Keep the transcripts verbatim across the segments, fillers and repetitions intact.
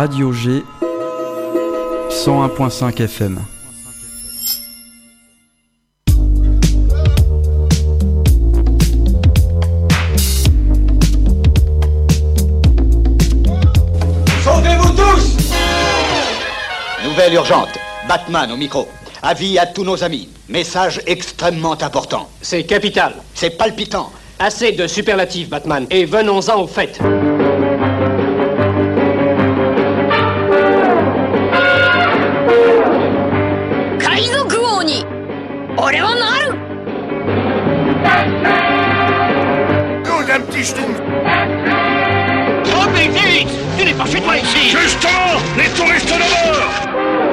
Radio G cent un virgule cinq F M. Sauvez-vous tous! Nouvelle urgente. Batman au micro. Avis à tous nos amis. Message extrêmement important. C'est capital. C'est palpitant. Assez de superlatifs, Batman. Et venons-en au fait. Oh, un petit schtroumpf. Oh, mais vite! Tu n'es pas chez toi ici! Justement, les touristes d'abord!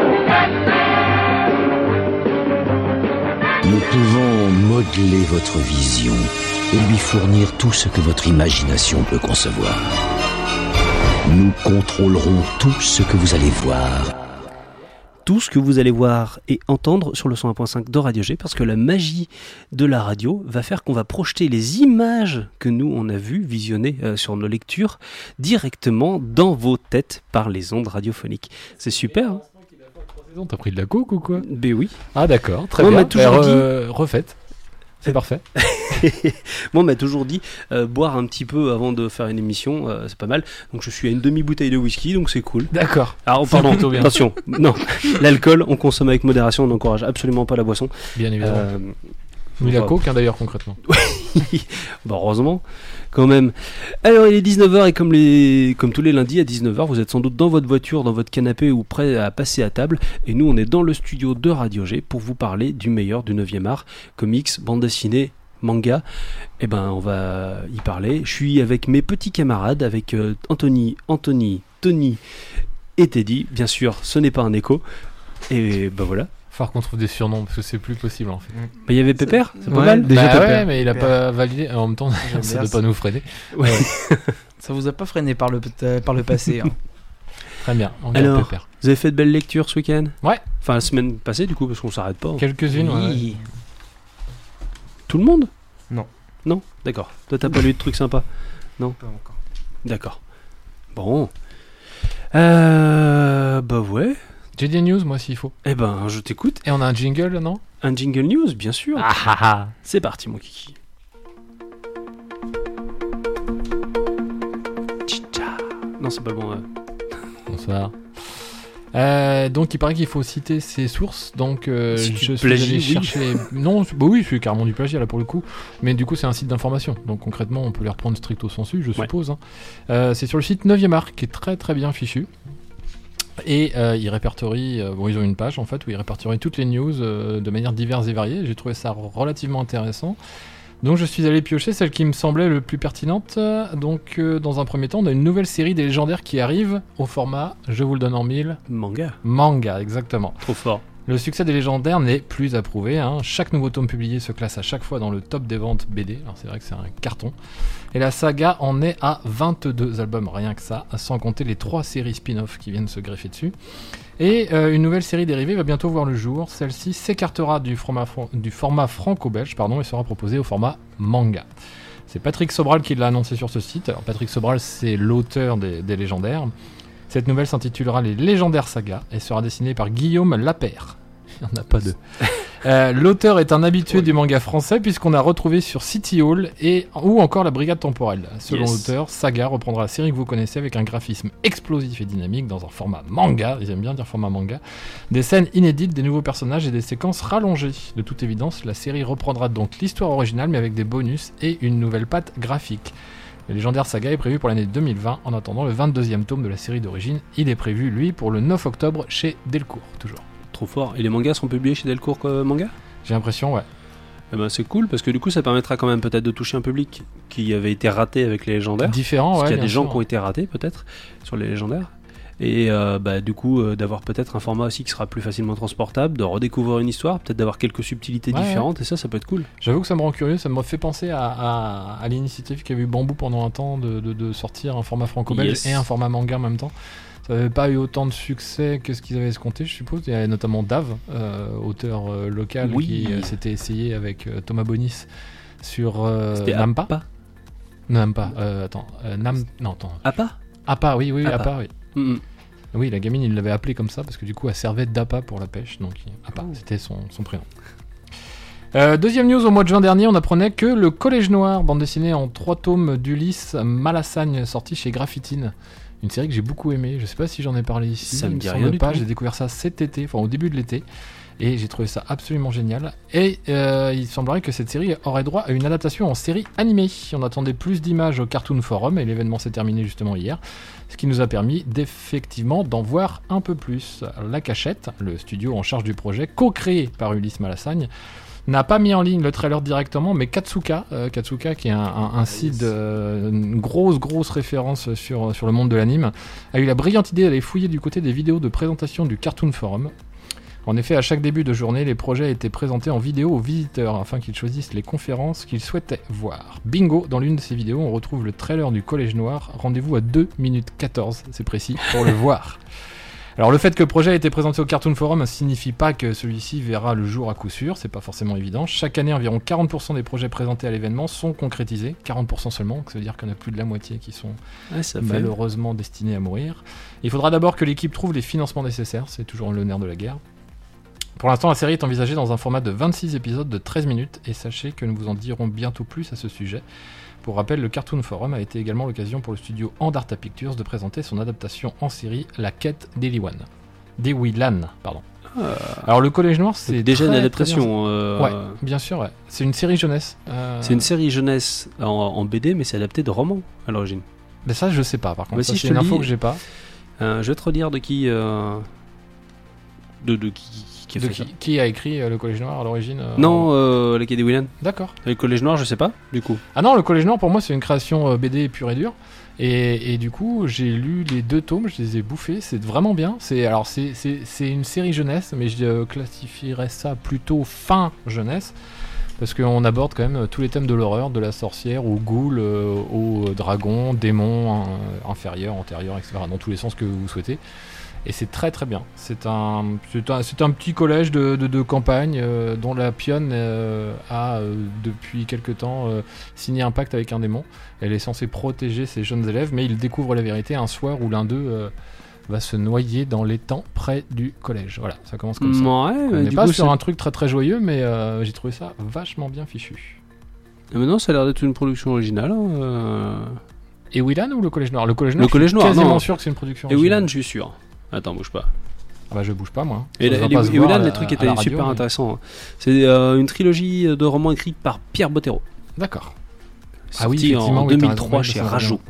Nous pouvons modeler votre vision et lui fournir tout ce que votre imagination peut concevoir. Nous contrôlerons tout ce que vous allez voir. Tout ce que vous allez voir et entendre sur le cent un virgule cinq de Radio G, parce que la magie de la radio va faire qu'on va projeter les images que nous on a vues, visionnées euh, sur nos lectures, directement dans vos têtes par les ondes radiophoniques. C'est super, hein? T'as pris de la coke ou quoi? Ben oui. Ah d'accord, très Moi, bien. on m'a toujours bah, dit... euh, refaites. C'est parfait. Moi, on m'a toujours dit euh, boire un petit peu avant de faire une émission, euh, c'est pas mal. Donc, je suis à une demi-bouteille de whisky, donc c'est cool. D'accord. Alors, pardon, attention. Non, l'alcool, on consomme avec modération, on n'encourage absolument pas la boisson. Bien évidemment. Euh, Ni la coke, hein, d'ailleurs, concrètement. Oui, bah, heureusement, quand même. Alors, il est dix-neuf heures et comme, les... comme tous les lundis à dix-neuf heures, vous êtes sans doute dans votre voiture, dans votre canapé ou prêt à passer à table. Et nous, on est dans le studio de Radio G pour vous parler du meilleur du neuvième art, comics, bande dessinée, manga. Et ben, on va y parler. Je suis avec mes petits camarades, avec euh, Anthony, Anthony, Tony et Teddy. Bien sûr, ce n'est pas un écho. Et ben voilà. Falloir qu'on trouve des surnoms parce que c'est plus possible en fait. Bah, il y avait Pépère, c'est pas ouais, mal. Déjà bah ouais, mais il a Pépère. Pas validé. En même temps, ça ne peut pas nous freiner. Ouais. Ça vous a pas freiné par le, par le passé. Hein. Très bien. On Alors, Pépère. Vous avez fait de belles lectures ce week-end? Ouais. Enfin, la semaine passée du coup, parce qu'on s'arrête pas. Quelques-unes, oui. ouais. Tout le monde? Non. Non? D'accord. Toi, t'as pas lu de trucs sympas? Non? Pas encore. D'accord. Bon. Euh... Bah ouais. J'ai des news, moi, s'il faut. Eh ben, je t'écoute. Et on a un jingle, non? Un jingle news, bien sûr. Ah ah ah. C'est parti, mon kiki. Non, c'est pas le bon. Euh... Bonsoir. Euh, donc, il paraît qu'il faut citer ses sources. Donc, euh, si je suis plagies, allé oui. chercher. Les... Non, bah oui, c'est carrément du plagiat là pour le coup. Mais du coup, c'est un site d'information. Donc, concrètement, on peut les reprendre stricto sensu, je suppose. Ouais. Hein. Euh, c'est sur le site neuvième art qui est très très bien fichu. Et euh, ils répertorient, euh, bon ils ont une page en fait où ils répertorient toutes les news euh, de manière diverse et variée. J'ai trouvé ça relativement intéressant. Donc je suis allé piocher celle qui me semblait le plus pertinente. Donc euh, dans un premier temps, on a une nouvelle série des légendaires qui arrive au format, je vous le donne en mille. Manga. Manga, exactement. Trop fort. Le succès des légendaires n'est plus à prouver. Hein. Chaque nouveau tome publié se classe à chaque fois dans le top des ventes B D. Alors c'est vrai que c'est un carton. Et la saga en est à vingt-deux albums, rien que ça, sans compter les trois séries spin-off qui viennent se greffer dessus. Et euh, une nouvelle série dérivée va bientôt voir le jour. Celle-ci s'écartera du format, du format franco-belge pardon, et sera proposée au format manga. C'est Patrick Sobral qui l'a annoncé sur ce site. Alors Patrick Sobral, c'est l'auteur des, des légendaires. Cette nouvelle s'intitulera Les Légendaires Sagas et sera dessinée par Guillaume Lapère. Il n'y en a pas deux. euh, l'auteur est un habitué oui. du manga français puisqu'on a retrouvé sur City Hall et, ou encore la Brigade Temporelle. Selon yes. l'auteur, Saga reprendra la série que vous connaissez avec un graphisme explosif et dynamique dans un format manga, ils aiment bien dire format manga, des scènes inédites, des nouveaux personnages et des séquences rallongées. De toute évidence, la série reprendra donc l'histoire originale mais avec des bonus et une nouvelle patte graphique. Le légendaire Saga est prévu pour l'année deux mille vingt. En attendant le vingt-deuxième tome de la série d'origine, il est prévu, lui, pour le neuf octobre chez Delcourt, toujours. Trop fort. Et les mangas sont publiés chez Delcourt euh, Manga? J'ai l'impression, ouais. Eh ben, c'est cool, parce que du coup, ça permettra quand même peut-être de toucher un public qui avait été raté avec les légendaires. Différent, parce ouais. qu'il y a des gens sûr. qui ont été ratés, peut-être, sur les légendaires. Et euh, bah, du coup, euh, d'avoir peut-être un format aussi qui sera plus facilement transportable, de redécouvrir une histoire, peut-être d'avoir quelques subtilités ouais, différentes, ouais. et ça, ça peut être cool. J'avoue que ça me rend curieux, ça me fait penser à, à, à l'initiative qu'avait eu Bambou pendant un temps de, de, de sortir un format franco-belge yes. et un format manga en même temps. Ça n'avait pas eu autant de succès que ce qu'ils avaient escompté, je suppose. Il y a notamment Dave, euh, auteur euh, local, oui. qui euh, s'était essayé avec euh, Thomas Bonis sur euh, Nampa. Appa Nampa, euh, attends, euh, Nam... non, attends. Appa Appa, oui, oui, Appa, Appa, oui. Mm-hmm. Oui, la gamine, il l'avait appelée comme ça parce que du coup, elle servait d'appât pour la pêche. Donc, Appa, oh. c'était son, son prénom. Euh, deuxième news, au mois de juin dernier, on apprenait que le Collège Noir, bande dessinée en trois tomes d'Ulysse Malassagne, sorti chez Graphitine. Une série que j'ai beaucoup aimée. Je sais pas si j'en ai parlé ici. Ça me dit rien du pas. tout. J'ai découvert ça cet été, enfin au début de l'été. Et j'ai trouvé ça absolument génial. Et euh, il semblerait que cette série aurait droit à une adaptation en série animée. On attendait plus d'images au Cartoon Forum et l'événement s'est terminé justement hier. Ce qui nous a permis d'effectivement d'en voir un peu plus. La Cachette, le studio en charge du projet, co-créé par Ulysse Malassagne, n'a pas mis en ligne le trailer directement, mais Katsuka, euh, Katsuka qui est un, un, un site, euh, une grosse grosse référence sur, sur le monde de l'anime, a eu la brillante idée d'aller fouiller du côté des vidéos de présentation du Cartoon Forum. En effet, à chaque début de journée, les projets étaient présentés en vidéo aux visiteurs afin qu'ils choisissent les conférences qu'ils souhaitaient voir. Bingo, dans l'une de ces vidéos, on retrouve le trailer du Collège Noir. Rendez-vous à deux minutes quatorze, c'est précis, pour le voir. Alors le fait que le projet ait été présenté au Cartoon Forum ne signifie pas que celui-ci verra le jour à coup sûr, c'est pas forcément évident. Chaque année, environ quarante pour cent des projets présentés à l'événement sont concrétisés, quarante pour cent seulement, donc ça veut dire qu'il y en a plus de la moitié qui sont ouais, ça malheureusement fait... destinés à mourir. Il faudra d'abord que l'équipe trouve les financements nécessaires, c'est toujours le nerf de la guerre. Pour l'instant, la série est envisagée dans un format de vingt-six épisodes de treize minutes, et sachez que nous vous en dirons bientôt plus à ce sujet. Pour rappel, le Cartoon Forum a été également l'occasion pour le studio Andarta Pictures de présenter son adaptation en série, La Quête d'Eliwan. D'Ewilan, pardon. Euh... Alors le Collège Noir, c'est déjà très, une adaptation. Euh... Ouais, bien sûr, ouais. C'est une série jeunesse. Euh... C'est une série jeunesse en, en B D, mais c'est adapté de romans à l'origine. Mais ça, je sais pas, par contre. Bah, ça, si c'est je une te info dis, que j'ai pas. Euh, je vais te redire de qui... Euh... De, de qui... Qui a, de qui, qui a écrit euh, le Collège Noir à l'origine euh, Non, en... euh, la Quai des Willan. D'accord. Le Collège Noir, je sais pas, du coup. Ah non, le Collège Noir, pour moi, c'est une création euh, B D pure et dure. Et, et du coup, j'ai lu les deux tomes, je les ai bouffés, c'est vraiment bien. C'est, alors, c'est, c'est, c'est une série jeunesse, mais je euh, classifierais ça plutôt fin jeunesse. Parce qu'on aborde quand même tous les thèmes de l'horreur, de la sorcière, au ghoul, euh, au dragon, démon, euh, inférieur, antérieur, et cetera. Dans tous les sens que vous souhaitez. Et c'est très très bien. C'est un, c'est un, c'est un petit collège de, de, de campagne euh, dont la pionne euh, a euh, depuis quelque temps euh, signé un pacte avec un démon. Elle est censée protéger ses jeunes élèves, mais ils découvrent la vérité un soir où l'un d'eux euh, va se noyer dans l'étang près du collège. Voilà, ça commence comme ça. Ouais, On n'est pas coup, sur c'est... un truc très très joyeux, mais euh, j'ai trouvé ça vachement bien fichu. Et maintenant, ça a l'air d'être une production originale. Hein, euh... Et Willan ou le Collège Noir ? Le Collège Noir, le collège je suis Noir, quasiment non. sûr que c'est une production Et originale. Willan, je suis sûr. Attends, bouge pas. Ah bah je bouge pas moi. Et, la, les, et Willan, les trucs étaient super mais... intéressants. C'est euh, une trilogie de romans écrits par Pierre Bottero. D'accord. Ah oui, effectivement, en deux mille trois oui, chez Rajo.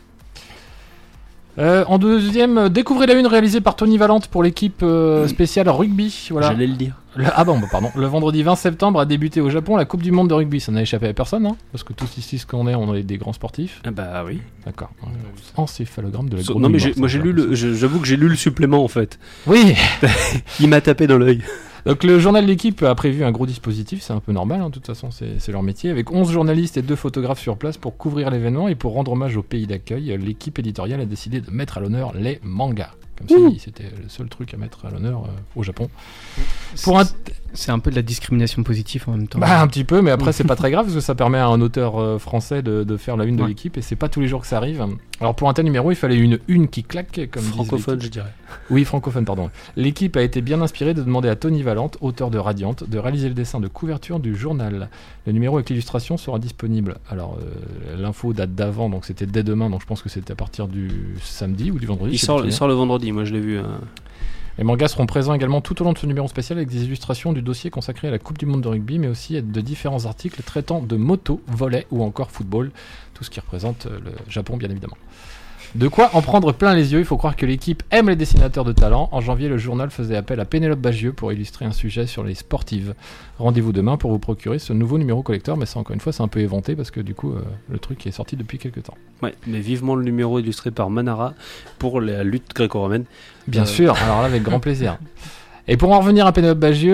Euh, en deuxième, découvrez la une réalisée par Tony Valente pour l'équipe euh, spéciale rugby. Voilà. J'allais le dire. Le, ah bon, bah pardon. Le vendredi vingt septembre a débuté au Japon la Coupe du Monde de rugby. Ça n'a échappé à personne, hein, parce que tous ici, ce qu'on est, on est des grands sportifs. Ah bah oui. D'accord. Encéphalogramme de la so, Non mais j'ai, moi j'ai lu le, j'avoue que j'ai lu le supplément en fait. Oui. Il m'a tapé dans l'œil. Donc le journal de l'équipe a prévu un gros dispositif, c'est un peu normal, hein, de toute façon c'est, c'est leur métier, avec onze journalistes et deux photographes sur place pour couvrir l'événement et pour rendre hommage au pays d'accueil, l'équipe éditoriale a décidé de mettre à l'honneur les mangas. Comme si mmh. c'était le seul truc à mettre à l'honneur euh, au Japon. Pour un... C'est un peu de la discrimination positive en même temps. Bah un petit peu, mais après c'est pas très grave parce que ça permet à un auteur euh, français de, de faire la une de ouais. l'équipe et c'est pas tous les jours que ça arrive. Alors pour un tel numéro, il fallait une une qui claque, comme francophone, je dirais. Oui, francophone, pardon. L'équipe a été bien inspirée de demander à Tony Valente, auteur de Radiante, de réaliser le dessin de couverture du journal. Le numéro avec l'illustration sera disponible. Alors euh, l'info date d'avant, donc c'était dès demain, donc je pense que c'était à partir du samedi ou du vendredi. Il sort, il sort le vendredi, moi je l'ai vu. Hein. Les mangas seront présents également tout au long de ce numéro spécial avec des illustrations du dossier consacré à la Coupe du Monde de rugby, mais aussi de différents articles traitant de moto, volley ou encore football, tout ce qui représente le Japon bien évidemment. De quoi en prendre plein les yeux, il faut croire que l'équipe aime les dessinateurs de talent. En janvier, le journal faisait appel à Pénélope Bagieux pour illustrer un sujet sur les sportives. Rendez-vous demain pour vous procurer ce nouveau numéro collector, mais ça encore une fois c'est un peu éventé parce que du coup euh, le truc est sorti depuis quelques temps. Ouais, mais vivement le numéro illustré par Manara pour la lutte gréco-romaine. Bien euh... sûr, alors là avec grand plaisir. Et pour en revenir à Pénélope Bagieux,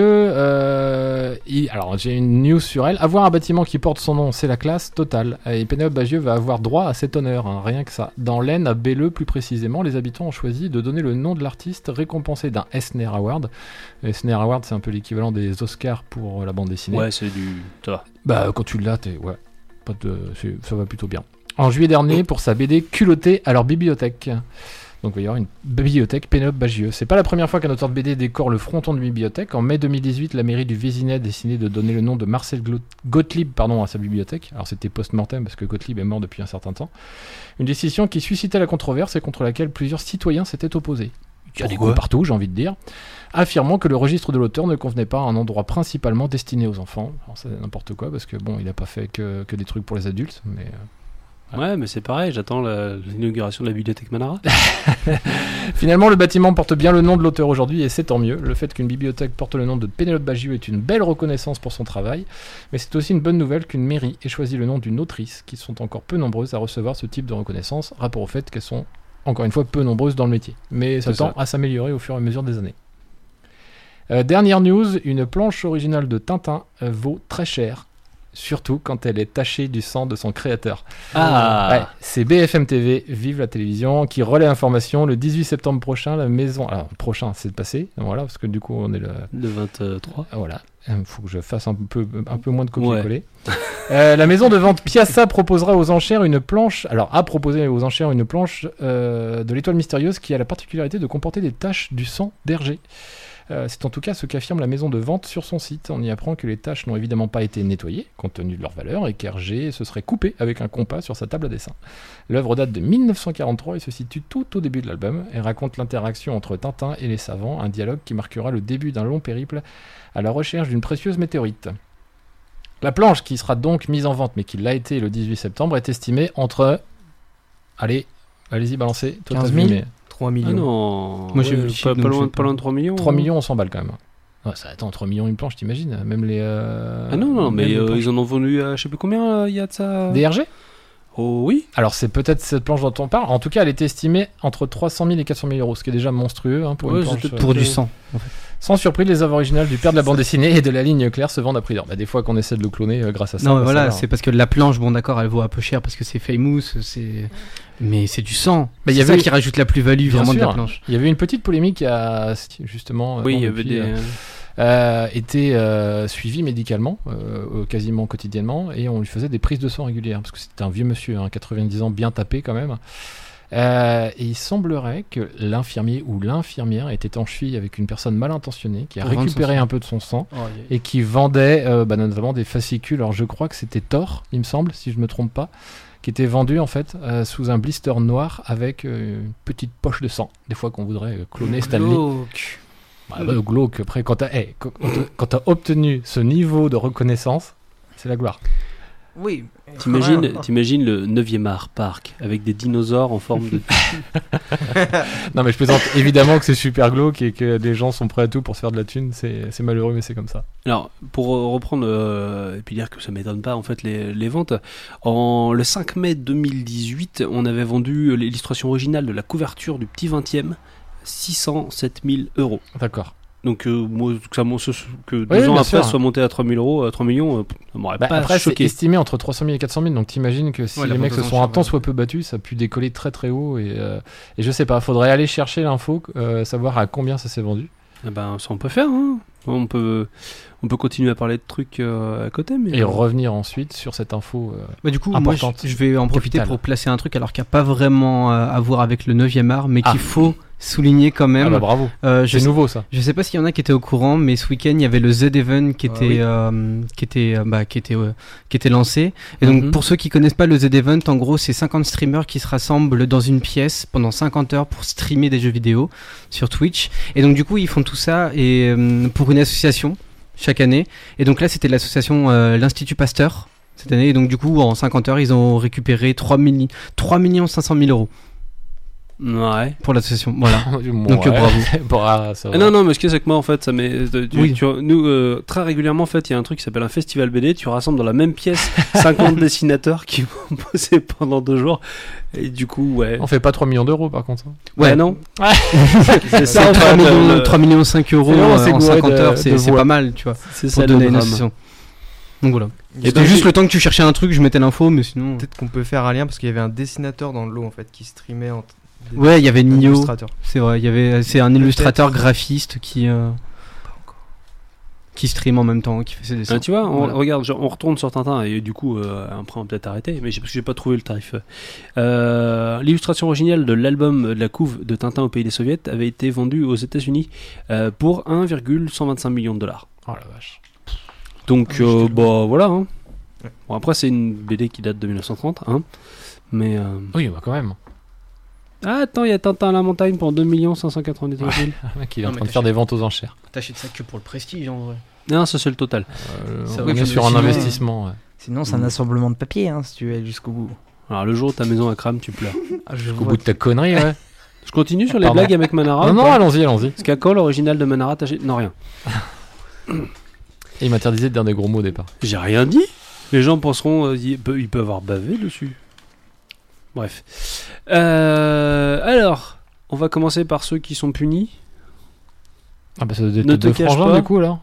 euh, il, alors j'ai une news sur elle. Avoir un bâtiment qui porte son nom, c'est la classe totale. Et Pénélope Bagieux va avoir droit à cet honneur, hein, rien que ça. Dans l'Aisne, à Belleux plus précisément, les habitants ont choisi de donner le nom de l'artiste récompensé d'un Eisner Award. Eisner Award, c'est un peu l'équivalent des Oscars pour la bande dessinée. Ouais, c'est du... ça va. Bah quand tu l'as, t'es... ouais, pas de... c'est... ça va plutôt bien. En juillet dernier, pour sa B D culottée à leur bibliothèque. Donc il va y avoir une bibliothèque Pénélope Bagieux. C'est pas la première fois qu'un auteur de B D décore le fronton d'une bibliothèque. En mai deux mille dix-huit, la mairie du Vésinet a décidé de donner le nom de Marcel Glo- Gottlieb pardon, à sa bibliothèque. Alors c'était post-mortem parce que Gottlieb est mort depuis un certain temps. Une décision qui suscitait la controverse et contre laquelle plusieurs citoyens s'étaient opposés. Il y a des coups partout, j'ai envie de dire, affirmant que le registre de l'auteur ne convenait pas à un endroit principalement destiné aux enfants. Alors c'est n'importe quoi parce que bon, il a pas fait que, que des trucs pour les adultes, mais... Ouais, mais c'est pareil, j'attends la, l'inauguration de la bibliothèque Manara. Finalement, le bâtiment porte bien le nom de l'auteur aujourd'hui, et c'est tant mieux. Le fait qu'une bibliothèque porte le nom de Pénélope Bagieux est une belle reconnaissance pour son travail, mais c'est aussi une bonne nouvelle qu'une mairie ait choisi le nom d'une autrice, qui sont encore peu nombreuses à recevoir ce type de reconnaissance, rapport au fait qu'elles sont, encore une fois, peu nombreuses dans le métier. Mais ça C'est tend ça. à s'améliorer au fur et à mesure des années. Euh, dernière news, une planche originale de Tintin euh, vaut très cher. Surtout quand elle est tachée du sang de son créateur. Ah Ouais, c'est B F M T V, Vive la télévision, qui relaie l'information. Le dix-huit septembre prochain, la maison... Alors, prochain, c'est passé, voilà, parce que du coup, on est le... Le vingt-trois. Voilà, il faut que je fasse un peu, un peu moins de copier-coller. Ouais. euh, la maison de vente Piazza proposera aux enchères une planche... Alors, a proposé aux enchères une planche euh, de l'étoile mystérieuse qui a la particularité de comporter des taches du sang d'Hergé. Euh, c'est en tout cas ce qu'affirme la maison de vente sur son site. On y apprend que les taches n'ont évidemment pas été nettoyées, compte tenu de leur valeur, et qu'Hergé se serait coupé avec un compas sur sa table à dessin. L'œuvre date de dix-neuf cent quarante-trois et se situe tout au début de l'album, et raconte l'interaction entre Tintin et les savants, un dialogue qui marquera le début d'un long périple à la recherche d'une précieuse météorite. La planche, qui sera donc mise en vente, mais qui l'a été le dix-huit septembre, est estimée entre... Allez, allez-y, balancez. Toi, quinze t'as mille vu, mais... Ah trois millions. non, Moi, j'ai ouais, vu le pas, chiffre, pas, donc loin, je sais pas pas. loin de trois millions. trois hein. millions, on s'emballe quand même. Ouais, ça, attends, trois millions une planche, t'imagines? Même les... Euh... Ah non, non, même mais les euh, planches. ils en ont vendu à je sais plus combien il y a de ça. Des Hergé? Oh oui. Alors c'est peut-être cette planche dont on parle. En tout cas, elle était estimée entre trois cent mille et quatre cent mille euros, ce qui est déjà monstrueux hein, pour Ouais, une planche. c'était euh, Pour du Euh, sang. En fait. Sans surprise, les œuvres originales du père de la bande dessinée et de la ligne claire se vendent à prix d'or. Bah, des fois qu'on essaie de le cloner euh, grâce à ça. Non, bah, voilà, ça va, c'est hein. parce que la planche, bon d'accord, elle vaut un peu cher parce que c'est famous, c'est... mais c'est du sang. Mais il y c'est ça avait- qui rajoute la plus-value Bien vraiment de sûr. la planche. Il y avait une petite polémique qui a justement euh, Oui, bon, il y avait depuis, des. euh, euh, été euh, suivi médicalement, euh, quasiment quotidiennement, et on lui faisait des prises de sang régulières, parce que c'était un vieux monsieur, hein, quatre-vingt-dix ans, bien tapé quand même. Euh, et il semblerait que l'infirmier ou l'infirmière était en cheville avec une personne mal intentionnée qui a Pour vendre récupéré son sang. un peu de son sang et qui vendait euh, bah, notamment des fascicules. Alors je crois que c'était Thor, il me semble, si je me trompe pas, qui était vendu en fait euh, sous un blister noir avec euh, une petite poche de sang. Des fois qu'on voudrait euh, cloner Stanley. Glauque. Bah, bah, glauque. Après, quand t'as hey, quand, quand t'as obtenu ce niveau de reconnaissance, c'est la gloire. Oui. T'imagines, t'imagines le neuvième art parc avec des dinosaures en forme de. Non mais je plaisante. Évidemment que c'est super glauque et que les gens sont prêts à tout pour se faire de la thune. C'est, c'est malheureux mais c'est comme ça. Alors, pour euh, reprendre euh, et puis dire que ça m'étonne pas en fait les, les ventes, en le cinq mai deux mille dix-huit, on avait vendu l'illustration originale de la couverture du petit vingtième, six cent sept mille euros. D'accord. Donc euh, moi, que, ça, que deux Oui, ans bien après sûr. soit monté à trois mille euros, à trois millions, euh, ça m'aurait Bah, pas après c'est choqué. estimé entre trois cent mille et quatre cent mille. Donc t'imagines que si Ouais, la les mecs vente se aux sont un enchères, tant ouais. soit peu battus, ça a pu décoller très très haut et, euh, et je sais pas. Faudrait aller chercher l'info, euh, savoir à combien ça s'est vendu. Ah ben, ça on peut faire. Hein. On peut, on peut continuer à parler de trucs euh, à côté, mais Et revenir ensuite sur cette info. euh, Bah, du coup, moi, je, Importante. je vais en profiter Capitale. pour placer un truc alors qu'il n'y a pas vraiment euh, à voir avec le neuvième art, mais qu'il Ah. faut souligner quand même. Ah bah bravo. Euh, je C'est sais- nouveau ça. Je sais pas s'il y en a qui étaient au courant, mais ce week-end il y avait le Z-Even qui Ah était, oui. euh, qui était, euh, bah, qui était, euh, qui était lancé. Et donc Mhm. pour ceux qui connaissent pas le Z-Event, en gros c'est cinquante streamers qui se rassemblent dans une pièce pendant cinquante heures pour streamer des jeux vidéo sur Twitch. Et donc du coup ils font tout ça et euh, pour une association chaque année. Et donc là c'était l'association euh, l'Institut Pasteur cette année. Et donc du coup en cinquante heures ils ont récupéré trois millions cinq cent mille euros ouais. pour l'association. Voilà. Bon, Donc, ouais. bravo. Bon, ah, ça Ah va. non, non, mais ce qu'il y a, c'est que moi, en fait, ça m'est. tu- Oui. tu- nous, euh, très régulièrement, en fait, il y a un truc qui s'appelle un festival B D. Tu rassembles dans la même pièce cinquante dessinateurs qui vont bosser pendant deux jours. Et du coup, ouais. On fait pas trois millions d'euros par contre. Ouais, Ouais. non. C'est ça, en trois fait, millions, le- trois millions cinq euros C'est vraiment, euh, c'est en gouré cinquante de- heures, de c'est c'est voix. pas mal, tu vois, C'est pour ça le donner une drame. association. Donc voilà. Et C'était donc, juste le temps que tu cherchais un truc, je mettais l'info, mais sinon. Peut-être qu'on peut faire un lien parce qu'il y avait un dessinateur dans le lot en fait qui streamait en des- Ouais, il y avait un Nio. illustrateur. C'est vrai, il y avait, c'est un illustrateur graphiste qui, euh, qui qui stream en même temps, qui fait ses dessins. Ah, tu vois, on, Voilà. regarde, genre, on retourne sur Tintin et du coup, euh, après on va peut-être arrêter, mais j'ai, parce que j'ai pas trouvé le tarif. Euh, l'illustration originale de l'album de la couve de Tintin au pays des soviets avait été vendue aux États-Unis euh, pour un virgule cent vingt-cinq millions de dollars. Oh la vache. Donc, Ah, euh, j'étais bah voilà. Hein. Ouais. Bon, après, c'est une B D qui date de dix-neuf cent trente, hein. Mais. Euh... Oui, bah quand même. Ah, attends, il y a Tintin à la montagne pour deux millions cinq cent quatre-vingt-dix mille. Le mec, il est Non, en mais train de t'achètes- faire des ventes aux enchères. T'achètes ça que pour le prestige en vrai. Non, ça c'est le total. Euh, Ça on va est comme sur le un cinéma. investissement. ouais. Sinon, c'est un Mm. assemblement de papier, hein, si tu veux aller jusqu'au bout. Alors, le jour où ta maison a crame, tu pleures. Ah, je Au vois. bout de ta connerie, ouais. Je continue sur les Pardon. blagues avec Manara. non, ou non, pas allons-y, allons-y. Skakol, original de Manara, t'achètes. Non, rien. Et il m'interdisait de dire des gros mots au départ. J'ai rien dit. Les gens penseront, euh, ils peuvent ils peuvent avoir bavé dessus. Bref. Euh, alors, on va commencer par ceux qui sont punis. Ah bah ça doit être Ne te deux cache frangins pas. du coup alors.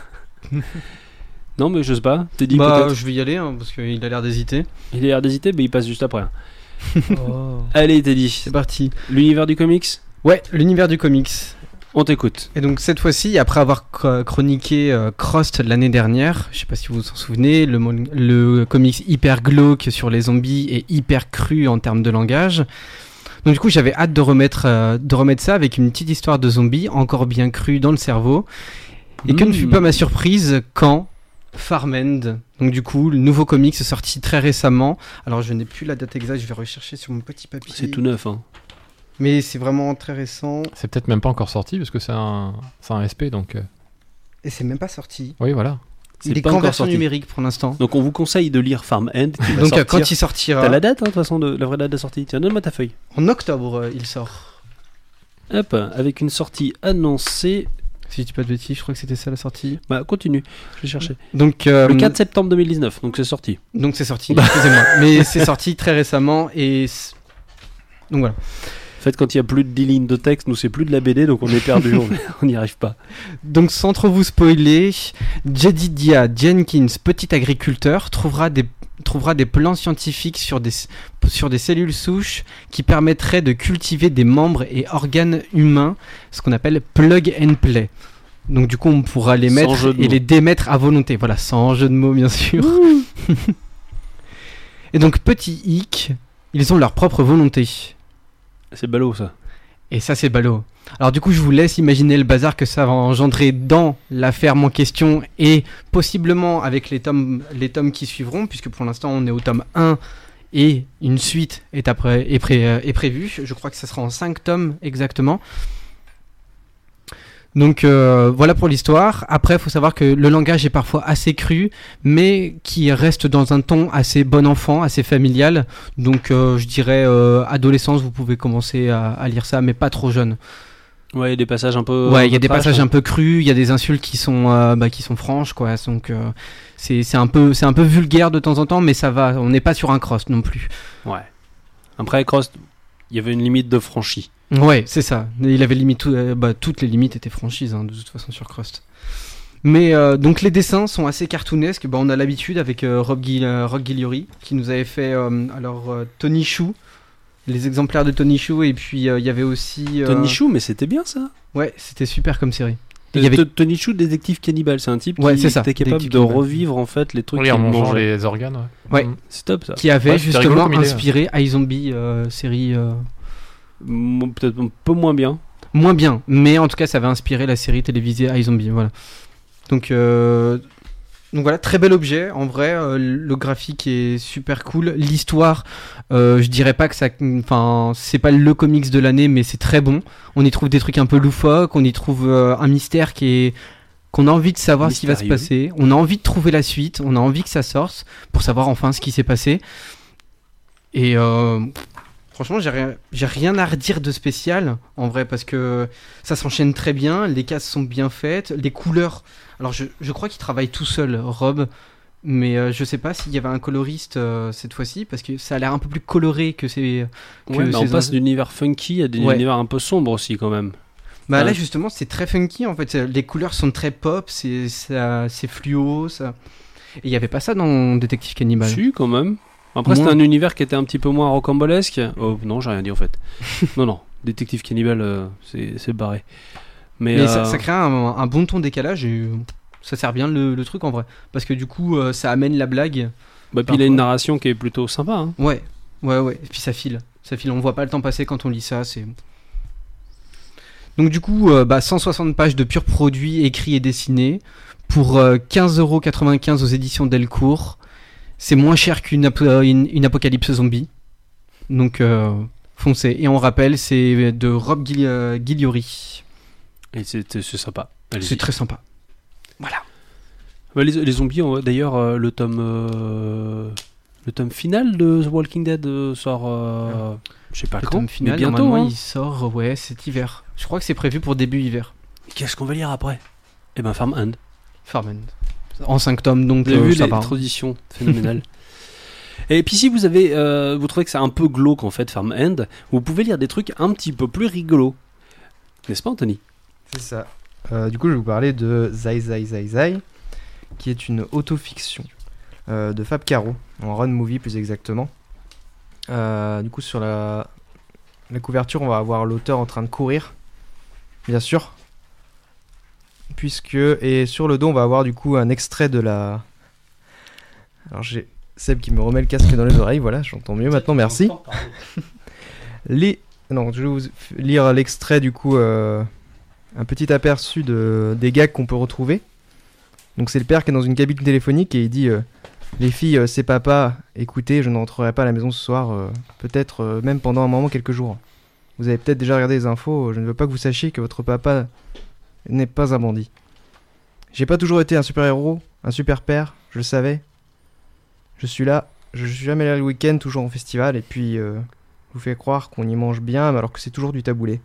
Non, mais je sais pas. T'es dit Bah, peut-être. je vais y aller hein, parce qu'il a l'air d'hésiter. Il a l'air d'hésiter, mais il passe juste après. Oh. Allez, Teddy. C'est parti. L'univers du comics, Ouais, l'univers du comics. on t'écoute. Et donc cette fois-ci, après avoir cro- chroniqué euh, Crost l'année dernière, je sais pas si vous vous en souvenez, le, mon- le comics hyper glauque sur les zombies et hyper cru en termes de langage. Donc du coup, j'avais hâte de remettre, euh, de remettre ça avec une petite histoire de zombies encore bien crue dans le cerveau. Et que ne fut Mmh. pas ma surprise quand Farmend, donc du coup, le nouveau comics est sorti très récemment. Alors je n'ai plus la date exacte, je vais rechercher sur mon petit papier. C'est tout neuf, hein. Mais c'est vraiment très récent C'est peut-être même pas encore sorti parce que c'est un, c'est un S P donc. euh, et c'est même pas sorti. Oui voilà. C'est Il est pas qu'en encore version sorti. numérique pour l'instant. Donc on vous conseille de lire Farm End. qui va Donc euh, sortir. quand il sortira, T'as la date, hein, de toute façon, de la vraie date de sortie. Tiens, donne-moi ta feuille. en octobre, euh, il sort. Hop, avec une sortie annoncée. Si je dis pas de bêtises, je crois que c'était ça la sortie. Bah, continue, je vais chercher. Donc euh, Le quatre septembre deux mille dix-neuf, donc c'est sorti. donc c'est sorti. Excusez-moi, mais c'est sorti très récemment et c- donc voilà. En fait, quand il y a plus de dix lignes de texte, nous c'est plus de la B D, donc on est perdu, on- on n'y arrive pas. Donc sans trop vous spoiler, Jedidiah Jenkins, petit agriculteur, trouvera des trouvera des plans scientifiques sur des sur des cellules souches qui permettraient de cultiver des membres et organes humains, ce qu'on appelle plug and play. Donc du coup, on pourra les Sans mettre jeu de et mots. les démettre à volonté. Voilà, sans jeu de mots bien sûr. Et donc petit hic, ils ont leur propre volonté. C'est ballot ça. Et ça, c'est ballot. Alors du coup, je vous laisse imaginer le bazar que ça va engendrer dans la ferme en question et possiblement avec les tomes, les tomes qui suivront, puisque pour l'instant, on est au tome un et une suite est, après, est, pré- euh, est prévue. Je crois que ça sera en cinq tomes exactement. Donc euh, voilà pour l'histoire. Après, il faut savoir que le langage est parfois assez cru, mais qui reste dans un ton assez bon enfant, assez familial. Donc euh, je dirais euh, adolescence, vous pouvez commencer à, à lire ça, mais pas trop jeune. Ouais, il y a des passages un peu. Ouais, il y a des trash, passages hein. un peu crus, il y a des insultes qui sont, euh, bah, qui sont franches, quoi. Donc euh, c'est c'est un peu, c'est un peu vulgaire de temps en temps, mais ça va. On n'est pas sur un cross non plus. Ouais. Après, Cross, il y avait une limite de franchie. Ouais, c'est ça. Il avait limite tout- euh, bah, toutes les limites étaient franchises hein, de toute façon sur Crust. Mais euh, donc les dessins sont assez cartoonesques. Bah, on a l'habitude avec euh, Rob, Gui- euh, Rob Guillory qui nous avait fait euh, alors euh, Tony Chou, les exemplaires de Tony Chou et puis euh, il y avait aussi euh, Tony Chou, mais c'était bien ça. Ouais, c'était super comme série. Et T- il y avait T- Tony Chou, détective cannibale, c'est un type Ouais, qui c'est ça, était capable détective de cannibale. revivre en fait les trucs Oui, en qu'il mangeant mangeait. les organes. Ouais. Mm. C'est top ça. qui avait Ouais, c'était rigolo justement comme idée, inspiré iZombie euh, série euh, Mm, Peut-être un peu moins bien. moins bien, mais en tout cas ça avait inspiré la série télévisée iZombie, voilà. Donc euh, donc voilà, très bel objet en vrai, euh, le graphique est super cool, l'histoire euh, je dirais pas que ça, enfin c'est pas le comics de l'année mais c'est très bon, on y trouve des trucs un peu loufoques, on y trouve euh, un mystère qui est qu'on a envie de savoir ce qui va se Mystérieux. passer, on a envie de trouver la suite, on a envie que ça sorte pour savoir enfin ce qui s'est passé et euh, franchement, j'ai rien, j'ai rien à redire de spécial, en vrai, parce que ça s'enchaîne très bien, les cases sont bien faites, les couleurs... Alors, je, je crois qu'il travaille tout seul, Rob, mais euh, je sais pas s'il y avait un coloriste euh, cette fois-ci, parce que ça a l'air un peu plus coloré que ces... Que Ouais, mais on ces passe ans- d'univers funky à des Ouais. univers un peu sombres aussi quand même. Bah là, Ouais. justement, c'est très funky, en fait. Les couleurs sont très pop, c'est, ça, c'est fluo, ça... Et il y avait pas ça dans Détective Cannibal. Si, quand même. Après, Moins. c'était un univers qui était un petit peu moins rocambolesque. Oh non, j'ai rien dit en fait. non, non, détective cannibale, euh, c'est, c'est barré. Mais, Mais euh, ça, ça crée un, un bon ton décalage et ça sert bien le, le truc en vrai. Parce que du coup, euh, ça amène la blague. Bah, puis il a une narration qui est plutôt sympa. Hein. Ouais, ouais, ouais. Et puis ça file. Ça file. On voit pas le temps passer quand on lit ça. C'est. Donc du coup, euh, bah, cent soixante pages de purs produits écrits et dessinés pour euh, quinze euros quatre-vingt-quinze aux éditions Delcourt. C'est moins cher qu'une ap- une, une apocalypse zombie. Donc euh, foncez. Et on rappelle, c'est de Rob Guil- euh, Guillory. Et c'est, c'est sympa. Allez-y. C'est très sympa. Voilà. Bah, les, les zombies, on, d'ailleurs, euh, le tome euh, le tome final de The Walking Dead euh, sort, euh, je sais pas Le quand, tome final, mais bientôt. normalement, Hein. il sort, ouais, cet hiver. Je crois que c'est prévu pour début hiver. Qu'est-ce qu'on va lire après? Eh ben, Farmhand. Farmhand. En cinq tomes, donc Vous avez euh, vu ça les va. transitions phénoménales. Et puis si vous avez, euh, vous trouvez que c'est un peu glauque en fait, Farmhand, vous pouvez lire des trucs un petit peu plus rigolos, n'est-ce pas, Anthony? C'est ça. Euh, du coup, je vais vous parler de Zai Zai Zai Zai, qui est une autofiction euh, de Fab Caro, en run movie plus exactement. Euh, du coup, sur la... la couverture, on va avoir l'auteur en train de courir, bien sûr. Puisque, et sur le dos, on va avoir du coup un extrait de la. Alors, j'ai Seb qui me remet le casque dans les oreilles, voilà, j'entends mieux maintenant, merci. Les... Non, je vais vous lire l'extrait du coup, euh, un petit aperçu de... des gags qu'on peut retrouver. Donc c'est le père qui est dans une cabine téléphonique et il dit euh, les filles, euh, c'est papa, écoutez, je ne rentrerai pas à la maison ce soir, euh, peut-être euh, même pendant un moment, quelques jours. Vous avez peut-être déjà regardé les infos, je ne veux pas que vous sachiez que votre papa n'est pas un bandit. J'ai pas toujours été un super-héros, un super père, je le savais. Je suis là, je suis jamais là le week-end, toujours en festival, et puis euh, je vous fais croire qu'on y mange bien, alors que c'est toujours du taboulé.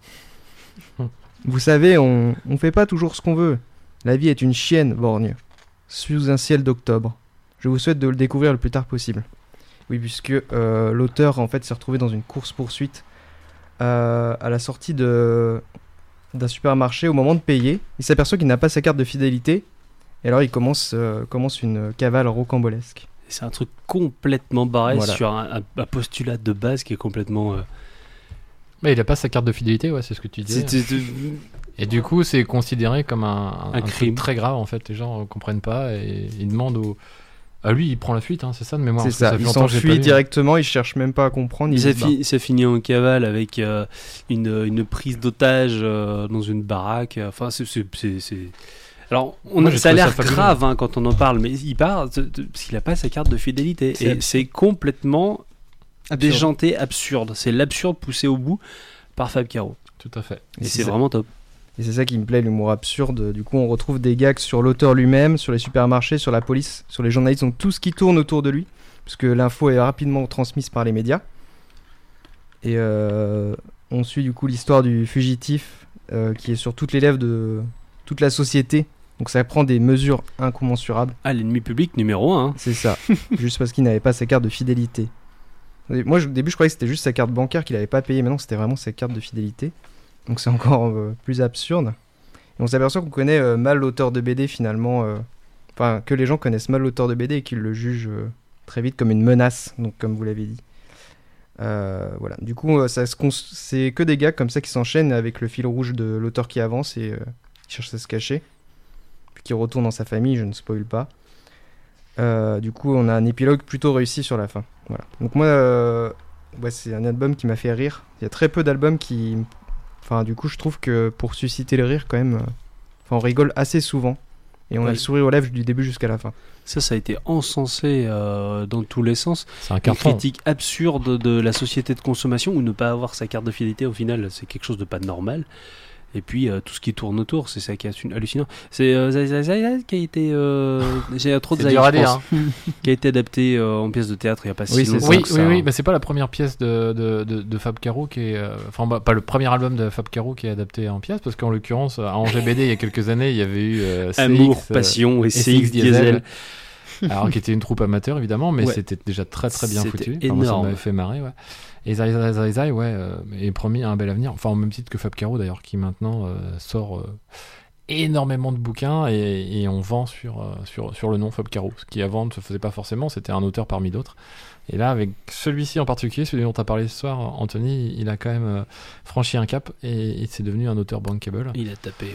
Vous savez, on, on fait pas toujours ce qu'on veut. La vie est une chienne, borgne, sous un ciel d'octobre. Je vous souhaite de le découvrir le plus tard possible. Oui, puisque euh, l'auteur en fait s'est retrouvé dans une course-poursuite euh, à la sortie de, d'un supermarché au moment de payer. Il s'aperçoit qu'il n'a pas sa carte de fidélité, et alors il commence, euh, commence une cavale rocambolesque. C'est un truc complètement barré Voilà. sur un, un- un postulat de base qui est complètement... euh, Mais il a pas sa carte de fidélité, ouais, c'est ce que tu disais. c'est- c'est- Et du coup, c'est considéré comme un, un, Un un truc crime. très grave en fait. Les gens euh, comprennent pas et ils demandent au. Ah lui, il prend la fuite, hein, c'est ça de mémoire. C'est parce que ça, fait il longtemps que j'ai pas s'enfuit lu. directement, il cherche même pas à comprendre. Il ça, se barre. fi- ça finit en cavale avec euh, une, une prise d'otage euh, dans une baraque. Enfin, c'est... c'est- c'est- c'est- Alors, on Moi, a, j'ai ça a trouvé l'air ça fabuleux. grave hein, quand on en parle, mais il part de- de- parce qu'il n'a pas sa carte de fidélité. C'est Et absurde. c'est complètement Absurde. déjanté, absurde. C'est l'absurde poussé au bout par Fab Caro. Tout à fait. Et, Et c'est ça- vraiment top. Et c'est ça qui me plaît, l'humour absurde. Du coup, on retrouve des gags sur l'auteur lui-même, sur les supermarchés, sur la police, sur les journalistes, donc tout ce qui tourne autour de lui, puisque l'info est rapidement transmise par les médias. Et euh, on suit du coup l'histoire du fugitif, euh, qui est sur toutes les lèvres de toute la société. Donc ça prend des mesures incommensurables. Ah, l'ennemi public numéro un. C'est ça, juste parce qu'il n'avait pas sa carte de fidélité. Et moi, je- au début, je croyais que c'était juste sa carte bancaire qu'il n'avait pas payée, mais non, c'était vraiment sa carte de fidélité. Donc c'est encore euh, plus absurde. Et on s'aperçoit qu'on connaît euh, mal l'auteur de B D finalement, euh, enfin que les gens connaissent mal l'auteur de B D et qu'ils le jugent euh, très vite comme une menace, donc comme vous l'avez dit. Euh, voilà. Du coup, euh, ça se cons- c'est que des gars comme ça qui s'enchaînent avec le fil rouge de l'auteur qui avance et euh, qui cherche à se cacher, puis qui retourne dans sa famille. Je ne spoil pas. Euh, du coup, on a un épilogue plutôt réussi sur la fin. Voilà. Donc moi, euh, ouais, c'est un album qui m'a fait rire. Il y a très peu d'albums qui, enfin, du coup, je trouve que pour susciter le rire, quand même, euh, enfin, on rigole assez souvent et on a Ouais. le sourire aux lèvres du début jusqu'à la fin. Ça, ça a été encensé euh, dans tous les sens. C'est un Une carton. critique absurde de la société de consommation où ne pas avoir sa carte de fidélité, au final, c'est quelque chose de pas normal. Et puis, euh, tout ce qui tourne autour, c'est ça qui est hallucinant. C'est euh, Zai Zai Zai Zai qui a été... euh, J'ai trop de C'est Zai, dur à je dire. pense, qui a été adapté euh, en pièce de théâtre il n'y a pas Oui, si c'est longtemps Oui, que oui, ça, oui, hein. mais c'est pas la première pièce de, de, de, de Fab Caro qui est. euh, Enfin, bah, pas le premier album de Fab Caro qui est adapté en pièce, parce qu'en l'occurrence, à Angers B D, il y a quelques années, il y avait eu euh, C X, Amour, euh, passion et et C X Diesel. Alors, qui était une troupe amateur, évidemment, mais Ouais. c'était déjà très très bien C'était foutu. Enfin, moi, ça énorme. m'avait fait marrer, ouais. Et Zai Zai Zai Zai, ouais, euh, est promis un bel avenir. Enfin, au même titre que Fab Caro, d'ailleurs, qui maintenant euh, sort euh, énormément de bouquins et, et on vend sur, euh, sur, sur le nom Fab Caro. Ce qui avant ne se faisait pas forcément, c'était un auteur parmi d'autres. Et là, avec celui-ci en particulier, celui dont tu as parlé ce soir, Anthony, il a quand même euh, franchi un cap et, et c'est devenu un auteur bankable. Il a tapé, ouais.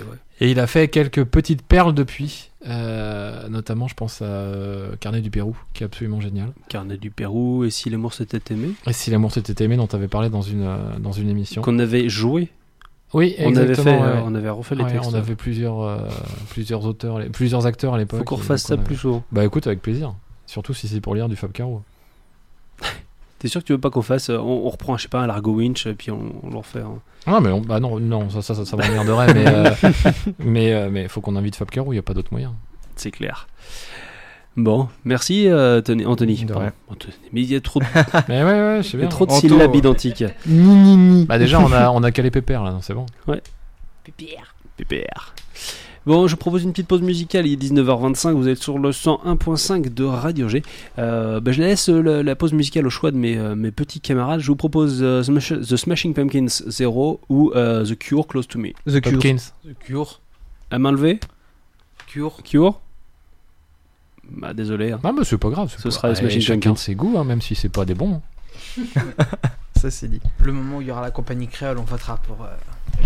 Et il a fait quelques petites perles depuis, euh, notamment je pense à euh, Carnet du Pérou, qui est absolument génial. Carnet du Pérou, et si l'amour s'était aimé. Et si l'amour s'était aimé, dont tu avais parlé dans une, euh, dans une émission. Qu'on avait joué. Oui, on avait, fait, ouais. euh, on avait refait les ouais, textes. On avait plusieurs, euh, plusieurs auteurs, les, plusieurs acteurs à l'époque. Faut qu'on refasse ça avait... plus souvent. Bah écoute, avec plaisir. Surtout si c'est pour lire du Fab Caro. T'es sûr que tu veux pas qu'on fasse, on, on reprend, je sais pas, un Largo Winch, et puis on, on le refait. Hein. Ah mais on, bah non, non, ça, ça, ça, ça m'emmerderait, mais euh, mais euh, mais faut qu'on invite Fab Caro, il y a pas d'autre moyen. C'est clair. Bon, merci euh, Tony, Anthony. De Pardon, Anthony. Mais il y a trop de, mais ouais, ouais, je sais il y bien. a trop de Anto, syllabes ouais. identiques. Ni ni ni. Bah déjà on a on a calé Pépère là, non, c'est bon. Pépère. P P R. Bon, je propose une petite pause musicale, il est dix-neuf heures vingt-cinq, vous êtes sur le cent un point cinq de Radio G. Euh, bah, je laisse euh, la, la pause musicale au choix de mes, euh, mes petits camarades. Je vous propose euh, Smash- The Smashing Pumpkins Zero ou euh, The Cure Close to Me. The Cure. Pumpkins. The Cure. À main levée. Cure. Cure. Bah désolé. Hein. Ah bah c'est pas grave, c'est Ce pas... sera les Allez, Smashing chacun Pumpkins. ses goûts, hein, même si c'est pas des bons. Ça, c'est dit. Le moment où il y aura la compagnie créole, on votera pour. Euh...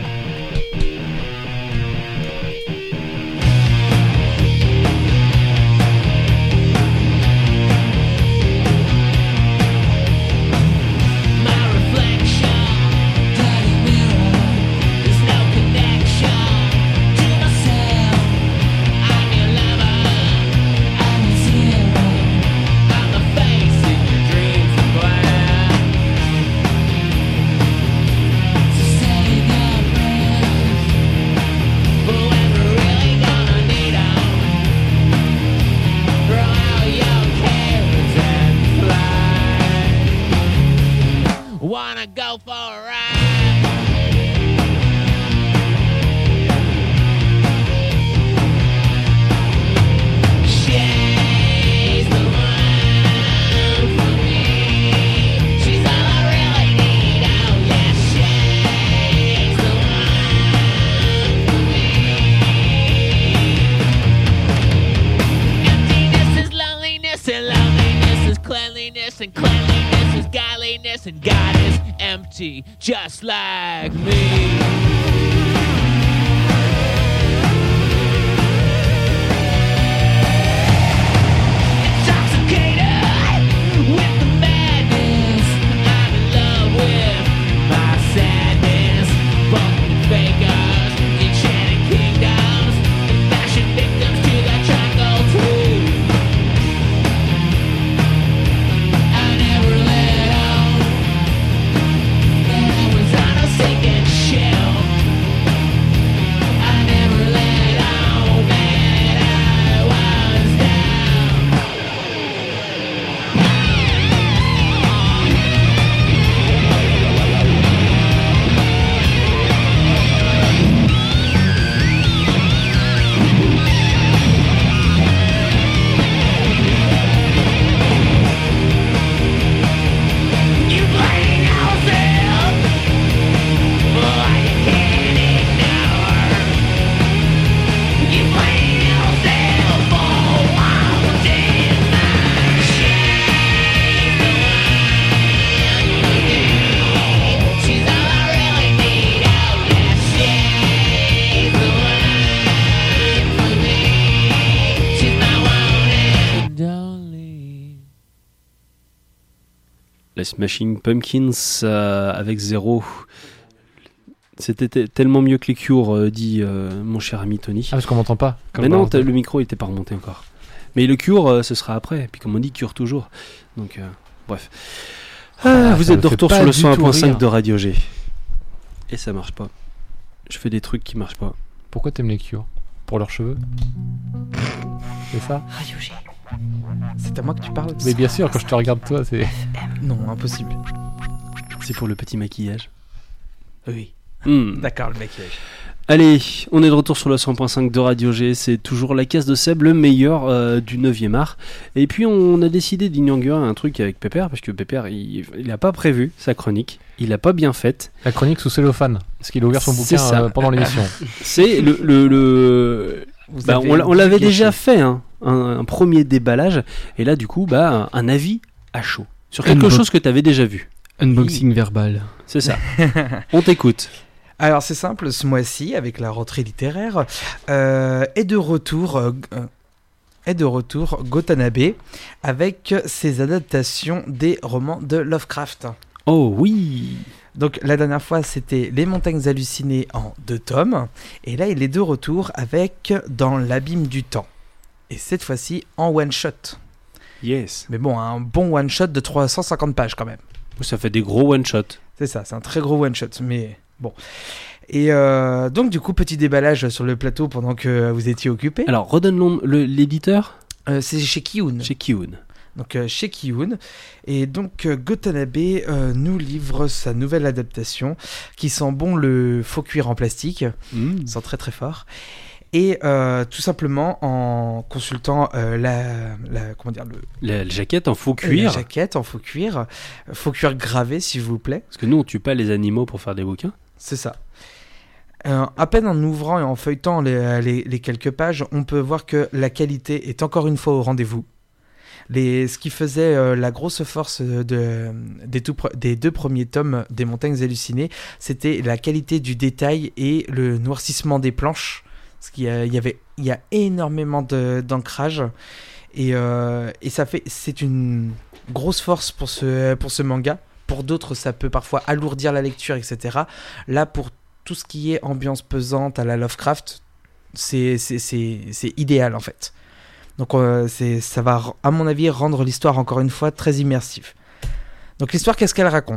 Wanna go for a ride? She's the one for me. She's all I really need. Oh yeah, she's the one for me. Emptiness is loneliness, and loneliness is cleanliness, and cleanliness is godliness, and God is empty, just like me. Intoxicated with the madness, I'm in love with my sadness. Broken fakers, enchanted kingdoms, and fashion victims to the jungle too. I never let on that I was on a sinking ship. I never let on that I was down. You blame yourself for you can't ignore. You blame yourself for wanting my she's the one for me. She's all I really need. Oh yeah, she's the one for me. She's my one and only. Les Smashing Pumpkins euh, avec Zéro. C'était te- tellement mieux que les Cure, euh, dit euh, mon cher ami Tony. Ah parce qu'on m'entend pas. Comme Mais par non, exemple. t'as- le micro il était pas remonté encore. Mais le Cure, euh, ce sera après. Puis comme on dit, Cure toujours. Donc, euh, bref. Ah, Ah, vous ça êtes me de fait retour pas sur le du cent un tout point cinq rire. de Radio G. Et ça marche pas. Je fais des trucs qui marchent pas. Pourquoi t'aimes les Cure? Pour leurs cheveux? C'est ça? Radio G. C'est à moi que tu parles. Mais bien sûr, quand je te regarde toi, c'est... Non, impossible. C'est pour le petit maquillage. Oui. Hmm. D'accord, le maquillage. Allez, on est de retour sur le cent point cinq de Radio G, c'est toujours la case de Seb, le meilleur euh, du neuvième art. Et puis on a décidé d'inaugurer un truc avec Pépère, parce que Pépère, il n'a pas prévu sa chronique, il l'a pas bien faite. La chronique sous cellophane, parce qu'il a ouvert son C'est bouquin ça. euh, pendant l'émission. C'est le... le, le... Vous Bah, avez on l'a- on l'avait gâché. déjà fait, hein, un, un premier déballage, et là du coup, bah, un, un avis à chaud, sur quelque Unbo- chose que tu avais déjà vu. Unboxing verbal. C'est ça. On t'écoute. Alors c'est simple, ce mois-ci, avec la rentrée littéraire, euh, est de retour, euh, est de retour Gotanabe avec ses adaptations des romans de Lovecraft. Oh oui. Donc la dernière fois c'était Les Montagnes Hallucinées en deux tomes, et là il est de retour avec Dans l'Abîme du Temps, et cette fois-ci en one-shot. Yes. Mais bon, un bon one-shot de trois cent cinquante pages quand même. Ça fait des gros one-shots. C'est ça, c'est un très gros one-shot, mais bon. Et euh, donc du coup, petit déballage sur le plateau pendant que vous étiez occupés. Alors, redonne le, l'éditeur euh, C'est chez Kiun. Chez Kiun. Donc euh, chez Kiun. Et donc euh, Gotanabe euh, nous livre sa nouvelle adaptation qui sent bon le faux cuir en plastique. Mmh. Sent très très fort. Et euh, tout simplement en consultant euh, la, la comment dire le la, la jaquette en faux cuir. La jaquette en faux cuir, faux cuir gravé s'il vous plaît. Parce que nous on tue pas les animaux pour faire des bouquins. C'est ça. Euh, à peine en ouvrant et en feuilletant les, les, les quelques pages, on peut voir que la qualité est encore une fois au rendez-vous. Les, ce qui faisait euh, la grosse force de, des, tout, des deux premiers tomes des Montagnes Hallucinées, c'était la qualité du détail et le noircissement des planches. Parce qu'il y, a, il y avait, il y a énormément de, d'ancrage et, euh, et ça fait, c'est une grosse force pour ce, pour ce manga. Pour d'autres, ça peut parfois alourdir la lecture, et cetera. Là, pour tout ce qui est ambiance pesante à la Lovecraft, c'est, c'est, c'est, c'est idéal en fait. Donc euh, c'est, ça va, à mon avis, rendre l'histoire encore une fois très immersive. Donc l'histoire, qu'est-ce qu'elle raconte ?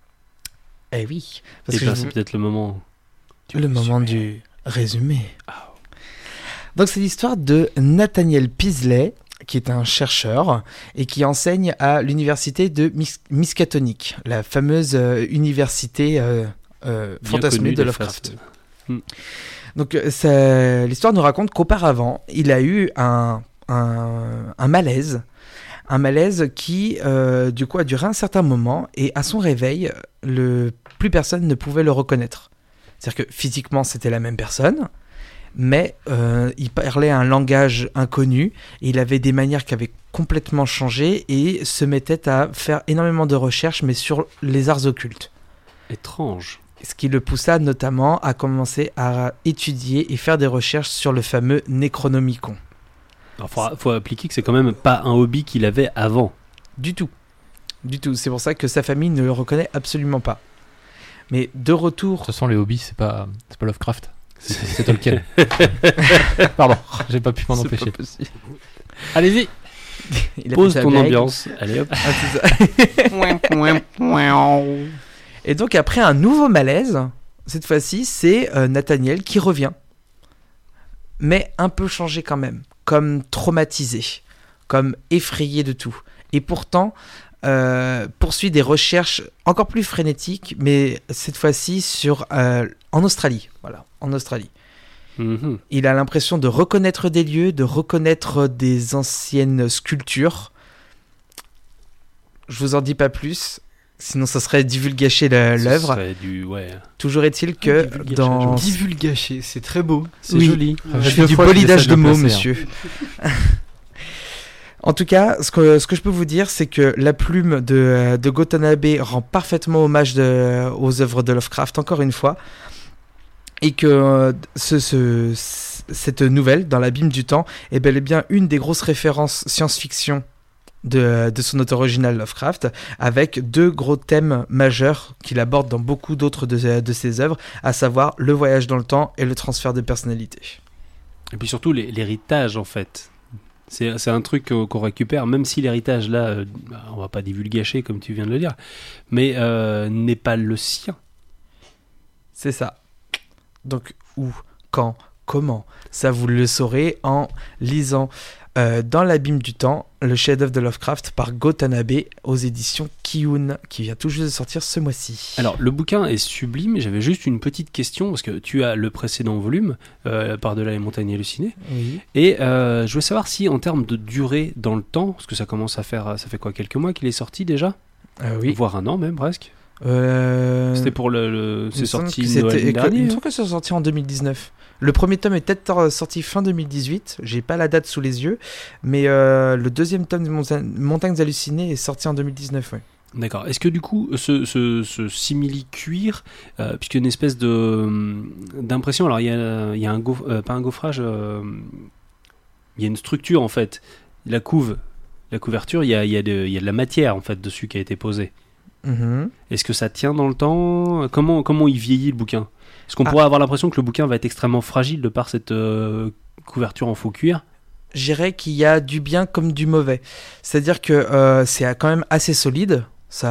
Eh oui. Parce et que ben, je... c'est peut-être le moment. Le moment du résumé. Donc c'est l'histoire de Nathaniel Peasley, qui est un chercheur et qui enseigne à l'université de Mis- Miskatonic, la fameuse euh, université euh, euh, fantasmée de Lovecraft. Hmm. Donc ça, l'histoire nous raconte qu'auparavant, il a eu un, un, un malaise, un malaise qui euh, du coup a duré un certain moment, et à son réveil, le, plus personne ne pouvait le reconnaître. C'est-à-dire que physiquement c'était la même personne, mais euh, il parlait un langage inconnu, et il avait des manières qui avaient complètement changé, et se mettait à faire énormément de recherches, mais sur les arts occultes. Étrange. Ce qui le poussa notamment à commencer à étudier et faire des recherches sur le fameux Necronomicon. Il faut, faut appliquer que c'est quand même pas un hobby qu'il avait avant. Du tout. Du tout. C'est pour ça que sa famille ne le reconnaît absolument pas. Mais de retour... De toute façon, les hobbies, c'est pas, c'est pas Lovecraft. C'est, c'est Tolkien. Pardon, j'ai pas pu m'en c'est empêcher. Allez-y. Pose ton ambiance. Allez hop. Ah, c'est ça. Et donc après un nouveau malaise, cette fois-ci, c'est euh, Nathaniel qui revient. Mais un peu changé quand même. Comme traumatisé. Comme effrayé de tout. Et pourtant... Euh, poursuit des recherches encore plus frénétiques, mais cette fois-ci sur euh, en Australie. Voilà, en Australie. Mm-hmm. Il a l'impression de reconnaître des lieux, de reconnaître des anciennes sculptures. Je vous en dis pas plus, sinon ça serait divulgacher la, Ce l'œuvre. serait du, ouais. Toujours est-il que Divulgacher, dans divulgacher, c'est très beau, c'est oui, joli. Je fais du polydage de mots, monsieur. En tout cas, ce que, ce que je peux vous dire, c'est que la plume de, de Gotanabe rend parfaitement hommage de, aux œuvres de Lovecraft, encore une fois, et que ce, ce, cette nouvelle, Dans l'Abîme du Temps, est bel et bien une des grosses références science-fiction de, de son auteur original Lovecraft, avec deux gros thèmes majeurs qu'il aborde dans beaucoup d'autres de, de ses œuvres, à savoir le voyage dans le temps et le transfert de personnalité. Et puis surtout les, l'héritage, en fait. C'est, c'est un truc qu'on, qu'on récupère, même si l'héritage, là, euh, on va pas divulgacher, comme tu viens de le dire, mais euh, n'est pas le sien. C'est ça. Donc, où, quand, comment, ça vous le saurez en lisant euh, Dans l'Abîme du Temps, le chef-d'œuvre de Lovecraft par Gotanabe aux éditions Kiun, qui vient tout juste de sortir ce mois-ci. Alors, le bouquin est sublime, j'avais juste une petite question, parce que tu as le précédent volume, euh, Par-delà les montagnes hallucinées, Oui. et euh, je veux savoir si, en termes de durée dans le temps, parce que ça commence à faire, ça fait quoi, quelques mois qu'il est sorti déjà, euh, oui. voire un an même, presque. Euh... C'était pour le... le... C'est sorti Noël Noël dernier. Il me semble que c'est sorti en deux mille dix-neuf. Le premier tome est peut-être sorti fin deux mille dix-huit, j'ai pas la date sous les yeux, mais euh, le deuxième tome de Monta- Montagnes Hallucinées est sorti en deux mille dix-neuf, ouais. D'accord. Est-ce que du coup, ce, ce, ce simili-cuir, euh, puisqu'il y a une espèce de, d'impression, alors il y a, il y a un gauf, euh, pas un gaufrage, euh, il y a une structure en fait, la couve, la couverture, il y a, il y a, de, il y a de la matière en fait dessus qui a été posée. Mhm. Est-ce que ça tient dans le temps ? Comment, comment il vieillit le bouquin ? Est-ce qu'on Ah. pourrait avoir l'impression que le bouquin va être extrêmement fragile de par cette euh, couverture en faux cuir ? Je dirais qu'il y a du bien comme du mauvais. C'est-à-dire que euh, c'est quand même assez solide.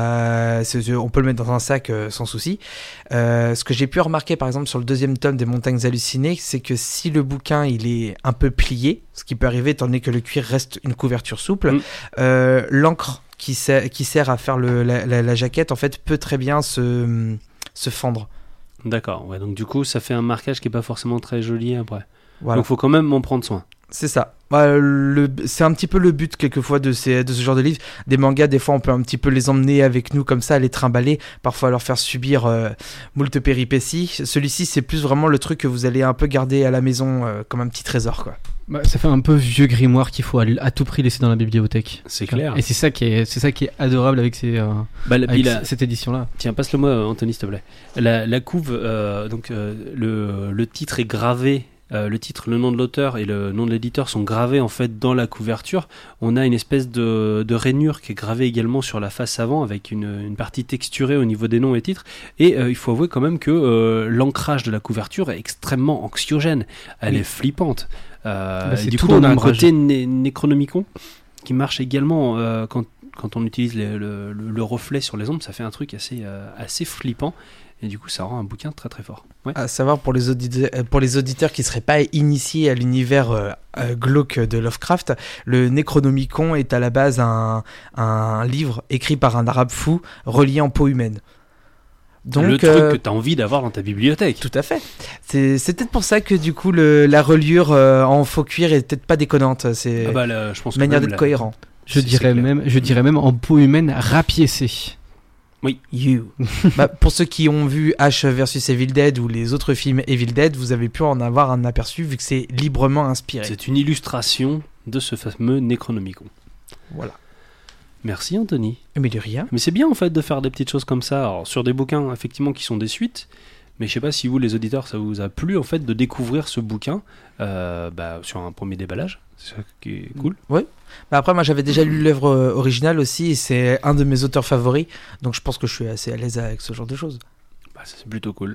Ça, c'est- on peut le mettre dans un sac euh, sans souci. Euh, ce que j'ai pu remarquer par exemple sur le deuxième tome des Montagnes Hallucinées, c'est que si le bouquin il est un peu plié, ce qui peut arriver étant donné que le cuir reste une couverture souple, Mm. euh, l'encre qui sert, qui sert à faire le, la, la- la jaquette en fait peut très bien se, se fendre. D'accord, ouais, donc du coup ça fait un marquage qui n'est pas forcément très joli après. Voilà. Donc il faut quand même en prendre soin. C'est ça. Bah, le, c'est un petit peu le but quelquefois de, ces, de ce genre de livres. Des mangas, des fois on peut un petit peu les emmener avec nous comme ça, les trimballer, parfois leur faire subir euh, moult péripéties. Celui-ci c'est plus vraiment le truc que vous allez un peu garder à la maison euh, comme un petit trésor quoi. Bah, ça fait un peu vieux grimoire qu'il faut à, à tout prix laisser dans la bibliothèque. C'est clair. Et c'est ça qui est, c'est ça qui est adorable avec, ces, euh, Bah, la- avec puis la- cette édition-là. Tiens, passe-le-moi, Anthony, s'il te plaît. La, la couve, euh, donc euh, le, le titre est gravé, euh, le titre, le nom de l'auteur et le nom de l'éditeur sont gravés en fait dans la couverture. On a une espèce de, de rainure qui est gravée également sur la face avant avec une, une partie texturée au niveau des noms et titres. Et euh, il faut avouer quand même que euh, l'ancrage de la couverture est extrêmement anxiogène. Elle Oui. est flippante. Euh, Bah, c'est du tout coup, dans on a un l'ombrage. côté né- Necronomicon qui marche également euh, quand quand on utilise le, le- le- le reflet sur les ombres, ça fait un truc assez, euh, assez flippant. Et du coup, ça rend un bouquin très très fort. Ouais. À savoir pour les, auditeurs, pour les auditeurs qui ne seraient pas initiés à l'univers euh, euh, glauque de Lovecraft, le Necronomicon est à la base un, un livre écrit par un arabe fou relié en peau humaine. Donc, le truc euh, que tu as envie d'avoir dans ta bibliothèque. Tout à fait. C'est, c'est peut-être pour ça que du coup le, la reliure euh, en faux cuir est peut-être pas déconnante. C'est Ah bah là, je pense une manière que même d'être la- cohérent. Je C'est- dirais, c'est clair. même, je dirais même en peau humaine rapiécée. Oui. You. Bah, pour ceux qui ont vu Ash versus Evil Dead ou les autres films Evil Dead, vous avez pu en avoir un aperçu vu que c'est librement inspiré. C'est une illustration de ce fameux Necronomicon. Voilà. Merci Anthony. Mais de rien. Mais c'est bien en fait de faire des petites choses comme ça. Alors, sur des bouquins effectivement qui sont des suites. Mais je sais pas si vous les auditeurs ça vous a plu en fait de découvrir ce bouquin euh, bah, sur un premier déballage. C'est ça qui est cool. Oui. Bah après, moi j'avais déjà lu l'œuvre euh, originale aussi et c'est un de mes auteurs favoris. Donc je pense que je suis assez à l'aise avec ce genre de choses. Bah, ça, c'est plutôt cool.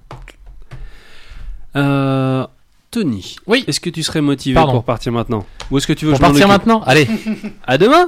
Euh, Tony, Oui. est-ce que tu serais motivé Pardon. pour partir maintenant? Ou est-ce que tu veux Pour que je m'en partir occupe maintenant Allez. À demain.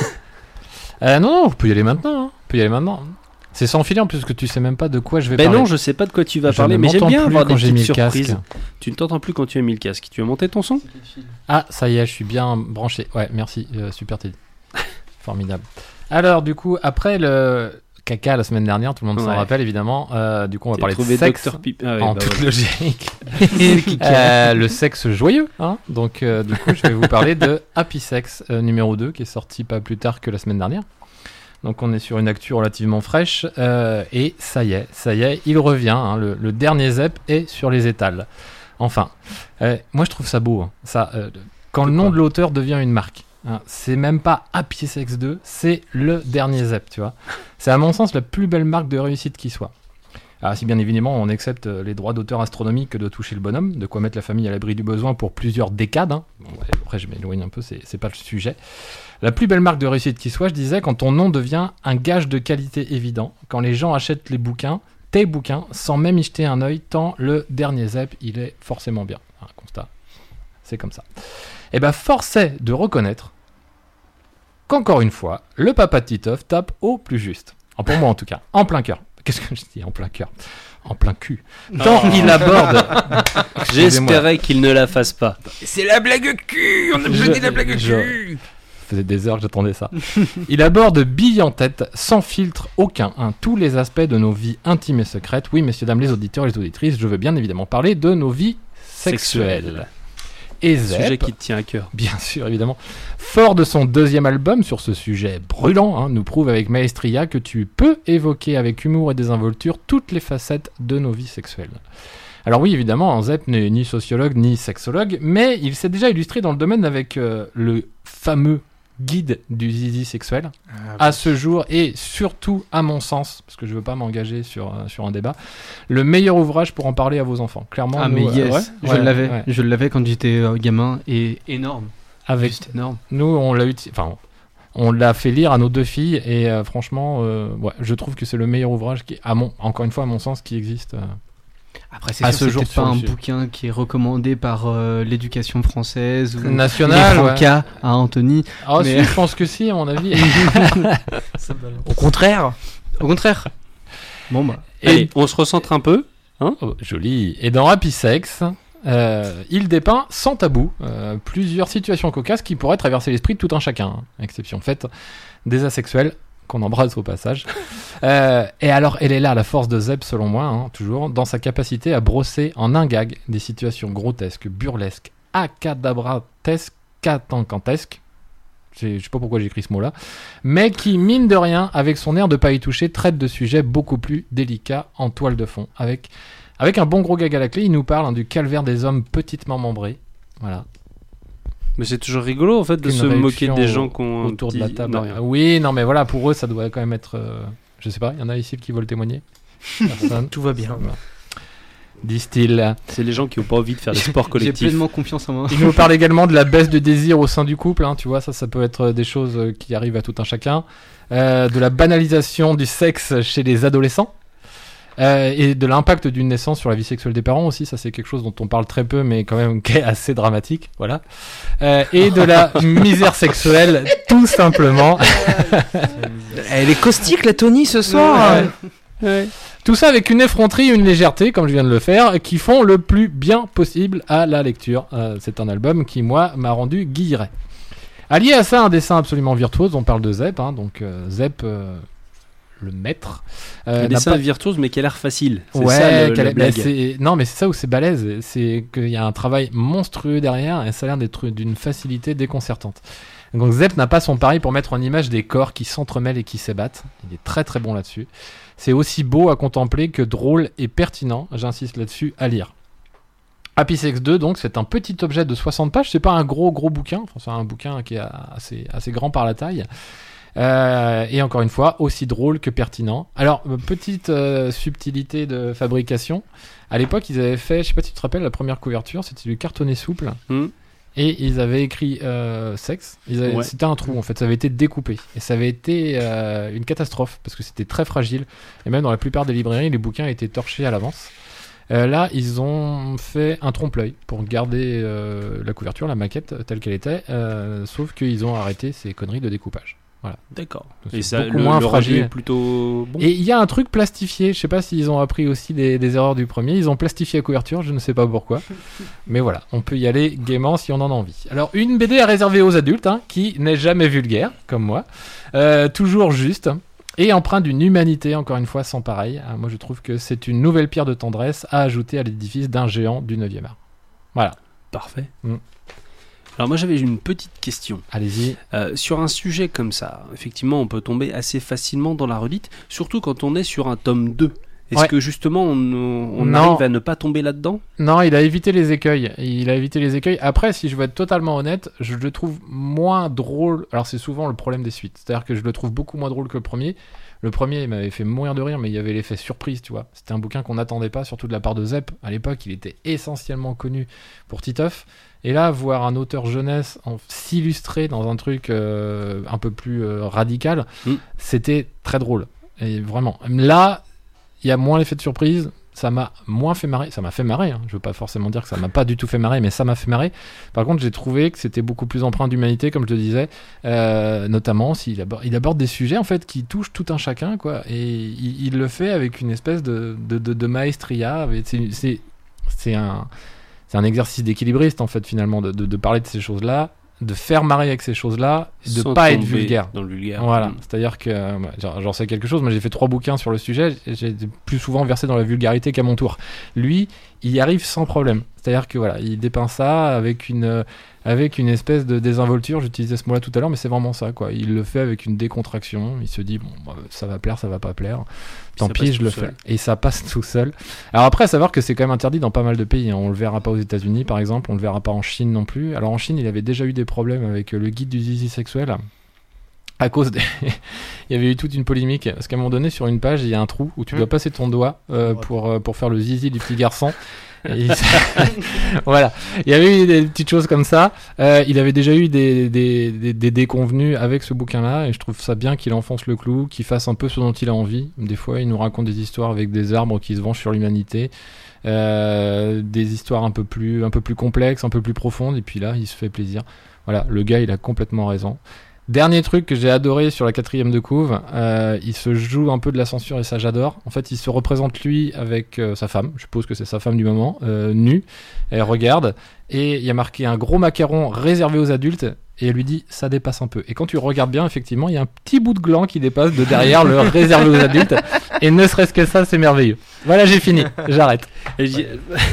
Euh, non, non, on peut y aller maintenant. Hein. On peut y aller maintenant. C'est sans filer en plus que tu sais même pas de quoi je vais Ben parler. non, je sais pas de quoi tu vas Je parler, ne mais j'aime m'entends bien plus avoir des quand j'ai petites mis le surprises. casque. Tu ne t'entends plus quand tu as mis le casque. Tu as monté ton son? Ah, ça y est, je suis bien branché. Ouais, merci, euh, super Teddy. Formidable. Alors, du coup, après le caca la semaine dernière, tout le monde s'en Ouais. rappelle évidemment. euh, du coup, on va T'as parler de trouvé sexe docteur Pip- ah ouais, en bah toute ouais. logique. Euh, le sexe joyeux. Hein. Donc, euh, du coup, je vais vous parler de Happy Sex euh, numéro deux qui est sorti pas plus tard que la semaine dernière. Donc, on est sur une actu relativement fraîche. euh, et ça y est, ça y est, il revient. Hein, le, le dernier zep est sur les étals. Enfin, euh, moi je trouve ça beau. Hein, ça, euh, quand le nom de l'auteur devient une marque. Hein, c'est même pas Happy Sex deux, c'est le dernier zep, tu vois. C'est à mon sens la plus belle marque de réussite qui soit. Alors, si bien évidemment on accepte euh, les droits d'auteur astronomiques de toucher le bonhomme, de quoi mettre la famille à l'abri du besoin pour plusieurs décades. Hein. Bon, ouais, après je m'éloigne un peu, c'est, c'est pas le sujet. La plus belle marque de réussite qui soit, je disais, quand ton nom devient un gage de qualité évident, quand les gens achètent les bouquins, tes bouquins, sans même y jeter un œil, tant le dernier zep, il est forcément bien. Un constat, c'est comme ça. Et ben force est de reconnaître qu'encore une fois, le papa de Titeuf tape au plus juste. En- Pour moi en tout cas, en plein cœur. Qu'est-ce que je dis en plein cœur? En plein cul. Tant Oh. il aborde... Excusez-moi. J'espérais qu'il ne la fasse pas. C'est la blague cul. On a Je- besoin de la blague je- cul. Ça faisait des heures que j'attendais ça. Il aborde bille en tête, sans filtre aucun, hein, tous les aspects de nos vies intimes et secrètes. Oui, messieurs, dames, les auditeurs et les auditrices, je veux bien évidemment parler de nos vies sexuelles. Sexuelles. Et Sujet Zep, qui te tient à cœur. bien sûr, évidemment, fort de son deuxième album sur ce sujet brûlant, hein, nous prouve avec maestria que tu peux évoquer avec humour et désinvolture toutes les facettes de nos vies sexuelles. Alors oui, évidemment, Zep n'est ni sociologue ni sexologue, mais il s'est déjà illustré dans le domaine avec euh, le fameux guide du zizi sexuel Ah, à oui. ce jour, et surtout à mon sens, parce que je veux pas m'engager sur, euh, sur un débat, le meilleur ouvrage pour en parler à vos enfants. Clairement, Ah, nous, mais yes, euh, ouais, je ouais, l'avais. ouais. Je l'avais quand j'étais euh, gamin et énorme. Avec Juste énorme. nous, on l'a uti- enfin, on l'a fait lire à nos deux filles, et euh, franchement, euh, ouais, je trouve que c'est le meilleur ouvrage qui, à mon, encore une fois, à mon sens, qui existe. euh. Après, c'est à sûr, ce c'est jour peut-être sur pas le un sujet. bouquin qui est recommandé par euh, l'éducation française ou National, les ouais. Franca à Anthony. Ah mais- si, je pense que si, à mon avis. Au contraire. Au contraire. Bon bah. Et- Allez, on se recentre un peu. Hein Oh, joli. Et dans Happy Sex, euh, il dépeint sans tabou euh, plusieurs situations cocasses qui pourraient traverser l'esprit de tout un chacun, hein. Exception faite des asexuels qu'on embrasse au passage. Euh, et alors, elle est là, la force de Zeb, selon moi, hein, toujours, dans sa capacité à brosser en un gag des situations grotesques, burlesques, acadabratesques, catancantesques. Je sais pas pourquoi j'ai écrit ce mot-là, mais qui, mine de rien, avec son air de pas y toucher, traite de sujets beaucoup plus délicats en toile de fond. Avec, avec un bon gros gag à la clé, il nous parle hein, du calvaire des hommes petitement membrés. Voilà. Mais c'est toujours rigolo en fait de Une se moquer réduction des gens qui ont un autour petit- de la table. Non, rien. Ah oui, non, mais voilà, pour eux, ça doit quand même être. euh, Je sais pas, il y en a ici qui veulent témoigner. Personne. Tout va bien. Voilà. Disent-ils. C'est les gens qui ont pas envie de faire des sports J'ai collectifs. pleinement confiance en moi. Il nous parle également de la baisse de désir au sein du couple, hein, tu vois, ça, ça peut être des choses euh, qui arrivent à tout un chacun. Euh, de la banalisation du sexe chez les adolescents. Euh, et de l'impact d'une naissance sur la vie sexuelle des parents aussi, ça c'est quelque chose dont on parle très peu, mais quand même qui est assez dramatique, voilà. Euh, et de la misère sexuelle, tout simplement. Elle est caustique la Tony ce soir. Ouais. Ouais. Tout ça avec une effronterie, une légèreté, comme je viens de le faire, qui font le plus bien possible à la lecture. Euh, c'est un album qui, moi, m'a rendu guilleret. Allié à ça, un dessin absolument virtuose, on parle de Zep, hein, donc euh, Zep, euh, le maître. Euh, Un n'a dessin pas- virtuose mais qui a l'air facile. C'est Ouais, ça le- qu'elle- la bah, blague. c'est- non, mais c'est ça où c'est balèze, c'est qu'il y a un travail monstrueux derrière et ça a l'air d'être d'une facilité déconcertante. Donc Zep n'a pas son pari pour mettre en image des corps qui s'entremêlent et qui s'ébattent. Il est très très bon là-dessus. C'est aussi beau à contempler que drôle et pertinent, j'insiste là-dessus, à lire. Happy Sex deux, donc, c'est un petit objet de soixante pages. C'est pas un gros gros bouquin, enfin, c'est un bouquin qui est assez, assez grand par la taille. Euh, et encore une fois, aussi drôle que pertinent. Alors, euh, petite euh, subtilité de fabrication. À l'époque, ils avaient fait, je sais pas si tu te rappelles, la première couverture, c'était du cartonné souple. Hmm. Et ils avaient écrit euh, sexe. Ils avaient- Ouais. C'était un trou en fait, ça avait été découpé. Et ça avait été euh, une catastrophe parce que c'était très fragile. Et même dans la plupart des librairies, les bouquins étaient torchés à l'avance. Euh, là, ils ont fait un trompe-l'œil pour garder euh, la couverture, la maquette telle qu'elle était. euh, sauf qu'ils ont arrêté ces conneries de découpage. Voilà. D'accord. C'est Et ça, beaucoup le, moins le rendu fragile. est plutôt bon. Et il y a un truc plastifié, je sais pas s'ils ont appris aussi des, des erreurs du premier, ils ont plastifié la couverture, je ne sais pas pourquoi. Mais voilà, on peut y aller gaiement si on en a envie. Alors une B D à réserver aux adultes, hein, qui n'est jamais vulgaire, comme moi, euh, toujours juste, et empreint d'une humanité, encore une fois, sans pareil. Ah, moi je trouve que c'est une nouvelle pierre de tendresse à ajouter à l'édifice d'un géant du neuvième art. Voilà. Parfait. Mm. Alors moi j'avais une petite question. Allez-y. Euh, sur un sujet comme ça, effectivement on peut tomber assez facilement dans la redite, surtout quand on est sur un tome deux. Est-ce Ouais. que justement on, on Non. arrive à ne pas tomber là-dedans? Non, il a évité les écueils. Il a évité les écueils. Après, si je veux être totalement honnête, je le trouve moins drôle. Alors, c'est souvent le problème des suites. C'est-à-dire que je le trouve beaucoup moins drôle que le premier. Le premier, il m'avait fait mourir de rire, mais il y avait l'effet surprise, tu vois. C'était un bouquin qu'on n'attendait pas, surtout de la part de Zep. À l'époque, il était essentiellement connu pour Titeuf. Et là, voir un auteur jeunesse en s'illustrer dans un truc euh, un peu plus euh, radical, Mm. c'était très drôle. Et vraiment. Là, il y a moins l'effet de surprise. Ça m'a moins fait marrer. Ça m'a fait marrer. Hein. Je veux pas forcément dire que ça m'a pas du tout fait marrer, mais ça m'a fait marrer. Par contre, j'ai trouvé que c'était beaucoup plus empreint d'humanité, comme je te disais. Euh, notamment s'il aborde, il aborde des sujets en fait qui touchent tout un chacun, quoi. Et il, il le fait avec une espèce de, de, de, de maestria. Avec- C'est, c'est, c'est un, c'est un exercice d'équilibriste en fait finalement de, de, de parler de ces choses-là, de faire marrer avec ces choses-là, et de Sans pas être tomber vulgaire. dans le vulgaire. Voilà, Mm. c'est-à-dire que euh, ouais, j'en j'en sais quelque chose. Moi, j'ai fait trois bouquins sur le sujet. J'ai j'ai plus souvent versé dans la vulgarité qu'à mon tour. Lui, il y arrive sans problème. C'est-à-dire que voilà, il dépeint ça avec une euh, avec une espèce de désinvolture. J'utilisais ce mot-là tout à l'heure, mais c'est vraiment ça, quoi. Il le fait avec une décontraction. Il se dit, bon, bah, ça va plaire, ça va pas plaire. Tant ça pis, passe je tout le seul. fais. Et ça passe tout seul. Alors après, à savoir que c'est quand même interdit dans pas mal de pays. Hein. On le verra pas aux États-Unis, par exemple. On le verra pas en Chine non plus. Alors en Chine, il avait déjà eu des problèmes avec euh, le guide du zizi sexuel. À cause des... il y avait eu toute une polémique parce qu'à un moment donné sur une page il y a un trou où tu dois passer ton doigt euh, pour, euh, pour faire le zizi du petit garçon. Et il... voilà, il y avait eu des petites choses comme ça. Euh, il avait déjà eu des, des, des, des déconvenus avec ce bouquin-là et je trouve ça bien qu'il enfonce le clou, qu'il fasse un peu ce dont il a envie. Des fois il nous raconte des histoires avec des arbres qui se vengent sur l'humanité, euh, des histoires un peu plus, un peu plus complexes, un peu plus profondes et puis là il se fait plaisir. Voilà, le gars il a complètement raison. Dernier truc que j'ai adoré sur la quatrième de couve, euh, il se joue un peu de la censure et ça j'adore. En fait, il se représente lui avec euh, sa femme, je suppose que c'est sa femme du moment, euh, nue. Elle regarde et il y a marqué un gros macaron réservé aux adultes et elle lui dit ça dépasse un peu. Et quand tu regardes bien, effectivement, il y a un petit bout de gland qui dépasse de derrière le réservé aux adultes et ne serait-ce que ça, c'est merveilleux. Voilà, j'ai fini, j'arrête. Et j'y-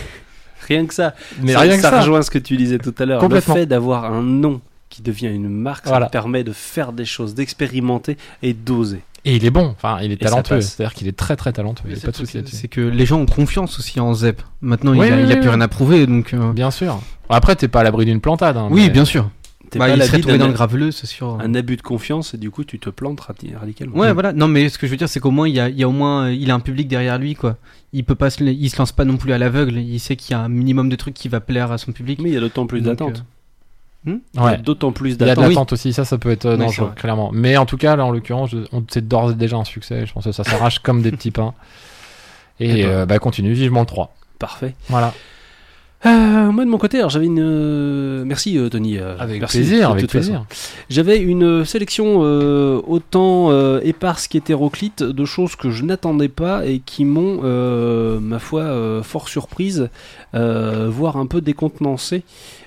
Rien que ça, Mais ça, rien que ça ça. rejoint ce que tu disais tout à l'heure. Le Complètement. fait d'avoir un nom qui devient une marque, Voilà. ça te permet de faire des choses, d'expérimenter et d'oser. Et il est bon, enfin, il est Et ça talentueux. passe. C'est-à-dire qu'il est très très talentueux. Il n'y a C'est pas de le souci truc, là-dessus. c'est que les gens ont confiance aussi en Zep. Maintenant, Oui, il a, oui, il a oui, plus oui. rien à prouver, donc. euh, Bien sûr. Après, t'es pas à l'abri d'une plantade. Hein, Oui, mais- bien sûr. T'es Bah, pas à il l'abri serait tombé d'un- dans le graveleux, c'est sûr. Un abus de confiance et du coup tu te plantes radi- radicalement. Ouais, voilà. Non, mais ce que je veux dire, c'est qu'au moins, il y a, il y a au moins, il a un public derrière lui, quoi. Il peut pas, se, il se lance pas non plus à l'aveugle. Il sait qu'il y a un minimum de trucs qui va plaire à son public. Mais il y a d'autant plus Donc, d'attente. euh, hmm Il y a Ouais. d'autant plus Il y a de d'attente. l'attente aussi, ça, ça peut être euh, Oui, c'est dangereux, vrai. clairement. Mais en tout cas, là, en l'occurrence, je- on- c'est d'ores et déjà un succès. Je pense que ça s'arrache comme des petits pains. Et, Et ben. euh, bah, continue, vivement le trois. Parfait. Voilà. Euh, moi de mon côté, alors j'avais une. euh, Merci euh, Tony. euh, Avec merci, plaisir, de avec toute plaisir. façon. J'avais une sélection euh, autant euh, éparse qu'hétéroclite de choses que je n'attendais pas et qui m'ont, euh, ma foi, euh, fort surprise, euh, voire un peu décontenancé.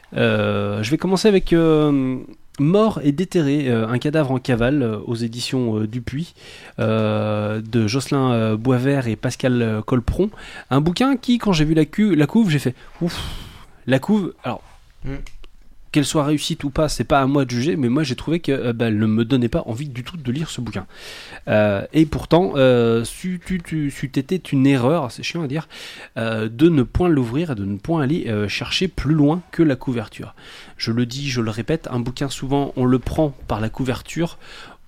Euh, je vais commencer avec euh, Mort et déterré, euh, un cadavre en cavale euh, aux éditions euh, Dupuis euh, de Jocelyn euh, Boisvert et Pascal euh, Colpron. Un bouquin qui, quand j'ai vu la, cu- la couve, j'ai fait ouf. La couve, alors Mm. qu'elle soit réussite ou pas, c'est pas à moi de juger, mais moi j'ai trouvé que euh, bah, elle ne me donnait pas envie du tout de lire ce bouquin. Euh, et pourtant, euh, c'eût tu, tu, c'eût été une erreur, c'est chiant à dire, euh, de ne point l'ouvrir et de ne point aller euh, chercher plus loin que la couverture. Je le dis, je le répète, un bouquin souvent on le prend par la couverture,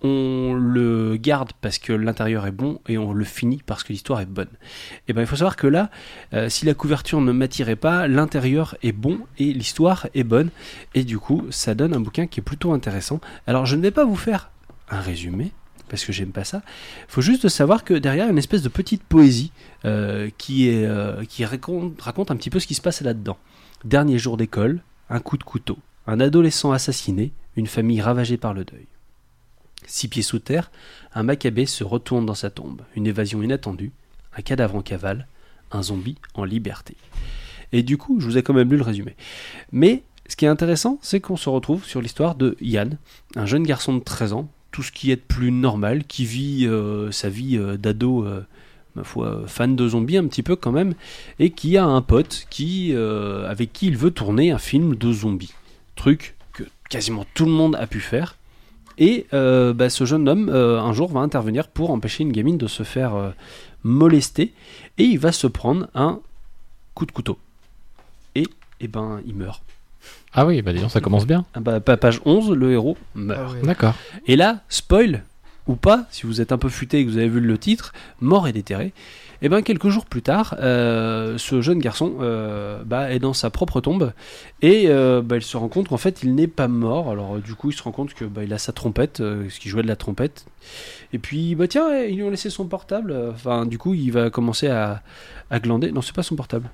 on le garde parce que l'intérieur est bon et on le finit parce que l'histoire est bonne. Et ben il faut savoir que là, euh, si la couverture ne m'attirait pas, l'intérieur est bon et l'histoire est bonne et du coup ça donne un bouquin qui est plutôt intéressant. Alors je ne vais pas vous faire un résumé parce que j'aime pas ça. Il faut juste savoir que derrière il y a une espèce de petite poésie euh, qui est euh, qui raconte, raconte un petit peu ce qui se passe là-dedans. Dernier jour d'école, un coup de couteau, un adolescent assassiné, une famille ravagée par le deuil. Six pieds sous terre, un macabé se retourne dans sa tombe. Une évasion inattendue, un cadavre en cavale, un zombie en liberté. Et du coup, je vous ai quand même lu le résumé. Mais ce qui est intéressant, c'est qu'on se retrouve sur l'histoire de Yann, un jeune garçon de treize ans, tout ce qui est de plus normal, qui vit euh, sa vie euh, d'ado, euh, ma foi, fan de zombies un petit peu quand même, et qui a un pote qui, euh, avec qui il veut tourner un film de zombies. Truc que quasiment tout le monde a pu faire. Et euh, bah, ce jeune homme, euh, un jour, va intervenir pour empêcher une gamine de se faire euh, molester. Et il va se prendre un coup de couteau. Et, et ben, il meurt. Ah oui, bah disons, ça commence bien. Ah bah, pa- page onze, le héros meurt. Ah ouais. D'accord. Et là, spoil, ou pas, si vous êtes un peu futé et que vous avez vu le titre, Mort et déterré, et ben quelques jours plus tard, euh, ce jeune garçon euh, bah, est dans sa propre tombe et euh, bah, il se rend compte qu'en fait il n'est pas mort. Alors euh, du coup il se rend compte que bah, il a sa trompette, euh, parce qu'il jouait de la trompette. Et puis bah tiens, ils lui ont laissé son portable. Enfin du coup il va commencer à, à glander. Non c'est pas son portable.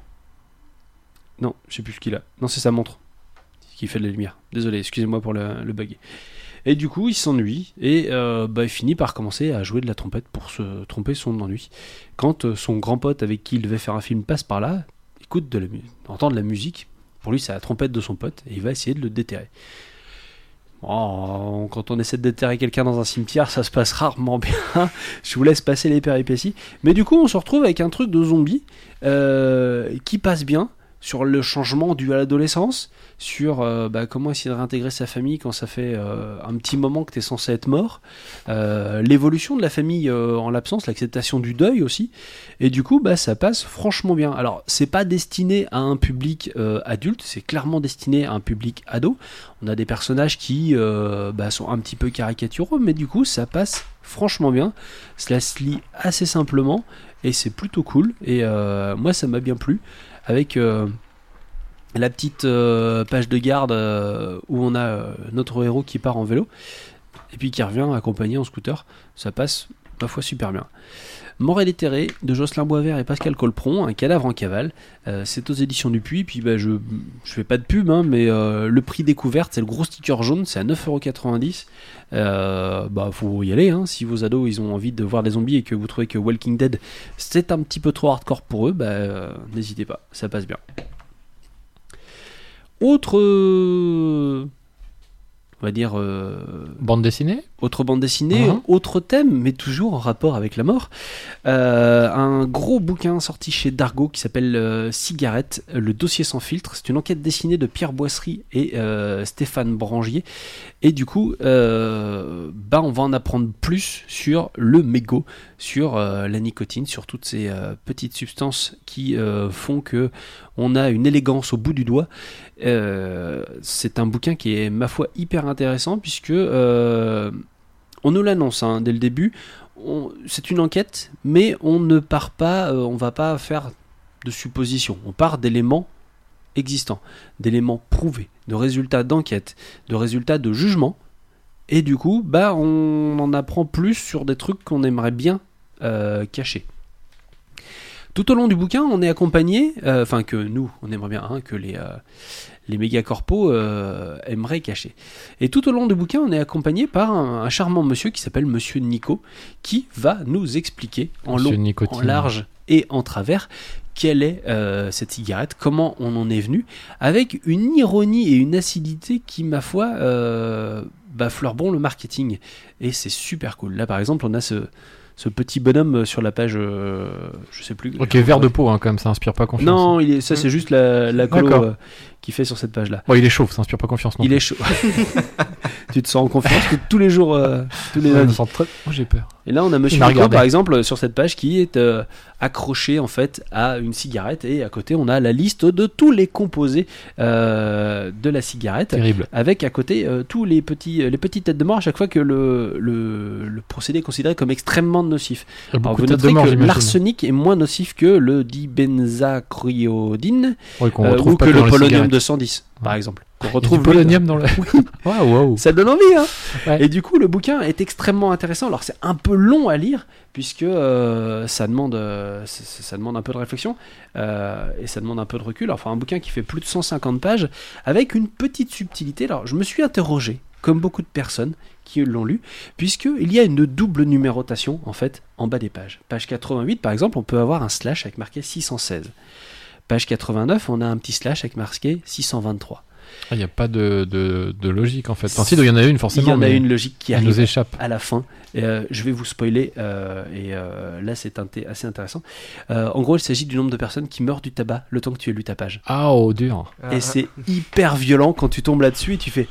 Non, je sais plus ce qu'il a. Non c'est sa montre qui fait de la lumière. Désolé, excusez-moi pour le, le bug. Et du coup, il s'ennuie et euh, bah, il finit par commencer à jouer de la trompette pour se tromper son ennui. Quand euh, son grand pote avec qui il devait faire un film passe par là, écoute de la mu- entend de la musique. Pour lui, c'est la trompette de son pote et il va essayer de le déterrer. Oh, quand on essaie de déterrer quelqu'un dans un cimetière, ça se passe rarement bien. Je vous laisse passer les péripéties. Mais du coup, on se retrouve avec un truc de zombie euh, qui passe bien. sur le changement dû à l'adolescence, sur euh, bah, comment essayer de réintégrer sa famille quand ça fait euh, un petit moment que tu es censé être mort, euh, l'évolution de la famille euh, en l'absence, l'acceptation du deuil aussi, et du coup bah, ça passe franchement bien. Alors c'est pas destiné à un public euh, adulte, c'est clairement destiné à un public ado. On a des personnages qui euh, bah, sont un petit peu caricaturaux, mais du coup ça passe franchement bien, cela se lit assez simplement et c'est plutôt cool, et euh, moi ça m'a bien plu, avec euh, la petite euh, page de garde euh, où on a euh, notre héros qui part en vélo et puis qui revient accompagné en scooter. Ça passe ma foi super bien. Mort et déterré de Jocelyn Boisvert et Pascal Colpron, un cadavre en cavale. Euh, c'est aux éditions du Puy. Puis bah, je je fais pas de pub, hein, mais euh, le prix découverte, c'est le gros sticker jaune, c'est à neuf euros quatre-vingt-dix. Euh, bah faut y aller, hein. Si vos ados ils ont envie de voir des zombies et que vous trouvez que Walking Dead c'est un petit peu trop hardcore pour eux, bah euh, n'hésitez pas, ça passe bien. Autre euh, on va dire euh, bande dessinée, autre bande dessinée, uh-huh. autre thème, mais toujours en rapport avec la mort. Euh, un gros bouquin sorti chez Dargaud qui s'appelle euh, Cigarette, le dossier sans filtre. C'est une enquête dessinée de Pierre Boisserie et euh, Stéphane Brangier. Et du coup, euh, bah on va en apprendre plus sur le mégot, sur euh, la nicotine, sur toutes ces euh, petites substances qui euh, font que on a une élégance au bout du doigt. Euh, c'est un bouquin qui est, ma foi, hyper intéressant puisque euh, on nous l'annonce hein, dès le début. On, c'est une enquête, mais on ne part pas, euh, on va pas faire de suppositions. On part d'éléments existants, d'éléments prouvés, de résultats d'enquête, de résultats de jugement. Et du coup, bah, on en apprend plus sur des trucs qu'on aimerait bien euh, cacher. Tout au long du bouquin, on est accompagné, enfin euh, que nous, on aimerait bien, hein, que les, euh, les mégacorpos euh, aimeraient cacher. Et tout au long du bouquin, on est accompagné par un, un charmant monsieur qui s'appelle Monsieur Nico, qui va nous expliquer en Monsieur long, Nicotine. en large et en travers quelle est euh, cette cigarette, comment on en est venu, avec une ironie et une acidité qui, ma foi, euh, bah, fleure bon le marketing. Et c'est super cool. Là, par exemple, on a ce... ce petit bonhomme sur la page, euh, je sais plus. Ok, vert de peau, hein, quand même, ça inspire pas confiance. Non, il est, ça c'est juste la, la colo D'accord. euh, qui fait sur cette page-là. Bon, il est chaud, ça inspire pas confiance non Il plus. est chaud. Tu te sens en confiance que tous les jours, euh, tous les Ouais, je me lundis. sens très- Oh, j'ai peur. Et là, on a Monsieur Il m'a Nico, regardé. par exemple, sur cette page qui est euh, accroché en fait à une cigarette, et à côté, on a la liste de tous les composés euh, de la cigarette. Terrible. Avec à côté euh, tous les petits, les petites têtes de mort à chaque fois que le, le, le procédé est considéré comme extrêmement nocif. Il y a Alors, beaucoup vous de têtes de noterez mort, que j'imagine. l'arsenic est moins nocif que le dibenzacryodine Ouais, qu'on euh, retrouve ou pas que dans le les polonium cigarettes. deux cent dix, par Ouais. exemple. Qu'on Il y a retrouve du polonium dans le. Waouh, waouh. Ça donne envie, hein. Ouais. Et du coup, le bouquin est extrêmement intéressant. Alors, c'est un peu long à lire, puisque euh, ça, demande, euh, ça, ça demande un peu de réflexion, euh, et ça demande un peu de recul. Enfin, un bouquin qui fait plus de cent cinquante pages, avec une petite subtilité. Alors, je me suis interrogé, comme beaucoup de personnes qui l'ont lu, puisqu'il y a une double numérotation, en fait, en bas des pages. Page quatre-vingt-huit, par exemple, on peut avoir un slash avec marqué six cent seize. Page quatre-vingt-neuf, on a un petit slash avec marqué six cent vingt-trois. Il n'y a pas de, de, de logique en fait. Enfin, si, il y en a une forcément. Il y en a mais une logique qui elle arrive nous échappe. à la fin. Et, euh, je vais vous spoiler, euh, et euh, là c'est un thé assez intéressant. Euh, en gros, il s'agit du nombre de personnes qui meurent du tabac le temps que tu as lu ta page. Ah, oh, dur. Et c'est hyper violent quand tu tombes là-dessus et tu fais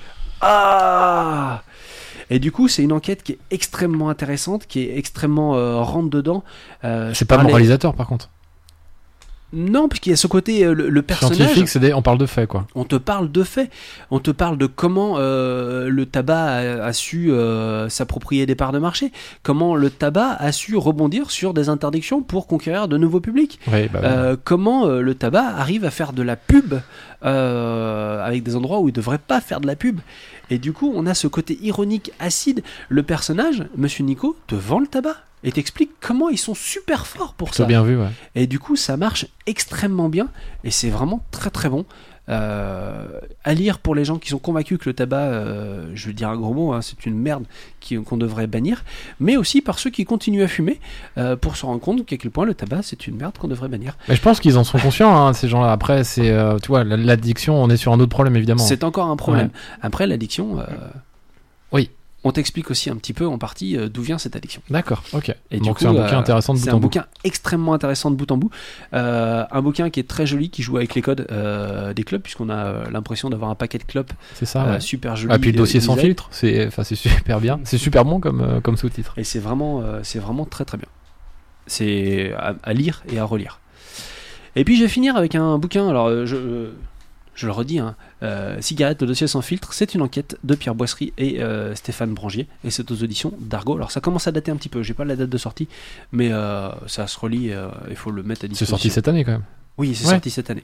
Ah. Et du coup, c'est une enquête qui est extrêmement intéressante, qui est extrêmement euh, rentre dedans. Euh, je C'est pas parlais- moralisateur par contre. Non, parce qu'il y a ce côté, euh, le, le personnage. Scientifique, c'est des... on parle de faits quoi. On te parle de faits, on te parle de comment euh, le tabac a, a su euh, s'approprier des parts de marché, comment le tabac a su rebondir sur des interdictions pour conquérir de nouveaux publics, Ouais, bah, ouais. Euh, comment euh, le tabac arrive à faire de la pub euh, avec des endroits où il ne devrait pas faire de la pub. Et du coup, on a ce côté ironique, acide. Le personnage, Monsieur Nico, te vend le tabac et t'explique comment ils sont super forts pour Plutôt ça. bien vu, ouais. Et du coup, ça marche extrêmement bien et c'est vraiment très très bon. Euh, à lire pour les gens qui sont convaincus que le tabac, euh, je vais dire un gros mot, hein, c'est une merde qui, qu'on devrait bannir, mais aussi par ceux qui continuent à fumer euh, pour se rendre compte qu'à quel point le tabac c'est une merde qu'on devrait bannir. Mais je pense qu'ils en sont conscients, hein, ces gens-là. Après, c'est, euh, tu vois, l- l'addiction, on est sur un autre problème évidemment. C'est encore un problème. Ouais. Après, l'addiction, euh, Oui. on t'explique aussi un petit peu en partie euh, d'où vient cette addiction. D'accord, ok. Et Donc du coup, c'est un bouquin euh, intéressant de bout c'est en un bout. bouquin extrêmement intéressant de bout en bout. Euh, un bouquin qui est très joli, qui joue avec les codes euh, des clubs, puisqu'on a euh, l'impression d'avoir un paquet de clubs C'est ça, euh, ouais. super joli. Ah, puis le euh, dossier sans design. filtre, c'est, enfin, c'est super bien. C'est super bon comme, euh, comme sous-titre. Et c'est vraiment, euh, c'est vraiment très très bien. C'est à, à lire et à relire. Et puis je vais finir avec un bouquin. Alors euh, je, euh, je le redis, hein, euh, Cigarette, le dossier sans filtre, c'est une enquête de Pierre Boisserie et euh, Stéphane Brangier, et c'est aux auditions d'Argo. Alors ça commence à dater un petit peu. J'ai pas la date de sortie, mais euh, ça se relit. euh, Il faut le mettre à C'est disposition. sorti cette année quand même. Oui, c'est Ouais. sorti cette année.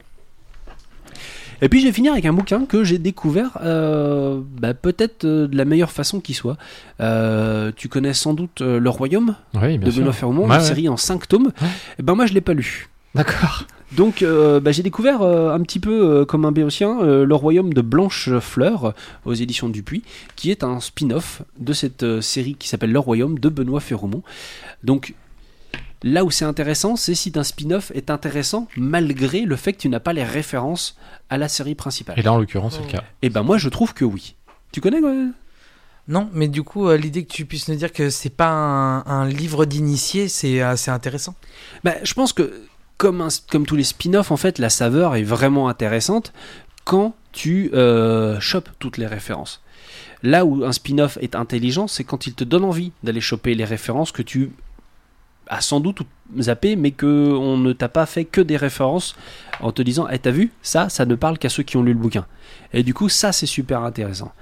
Et puis je vais finir avec un bouquin que j'ai découvert euh, bah, peut-être euh, de la meilleure façon qui soit. Euh, tu connais sans doute euh, Le Royaume Oui, bien de sûr. Benoît Ferromont, Ouais, une ouais. série en cinq tomes. Ouais. Et ben moi je l'ai pas lu. D'accord. Donc euh, bah, j'ai découvert euh, un petit peu euh, comme un béotien euh, Le Royaume de Blanche Fleur euh, aux éditions Dupuis, qui est un spin-off de cette euh, série qui s'appelle Le Royaume de Benoît Ferromont. Donc là où c'est intéressant, c'est si un spin-off est intéressant malgré le fait que tu n'as pas les références à la série principale. Et là, en l'occurrence, c'est le cas. Et ben moi je trouve que oui. Tu connais quoi Non, mais du coup, euh, l'idée que tu puisses nous dire que c'est pas un, un livre d'initié, c'est assez intéressant. Bah, je pense que, comme, un- comme tous les spin-offs, en fait, la saveur est vraiment intéressante quand tu euh, chopes toutes les références. Là où un spin-off est intelligent, c'est quand il te donne envie d'aller choper les références que tu as sans doute zappé, mais qu'on ne t'a pas fait que des références en te disant hey, t'as vu, ça, ça ne parle qu'à ceux qui ont lu le bouquin. Et du coup, ça, c'est super intéressant.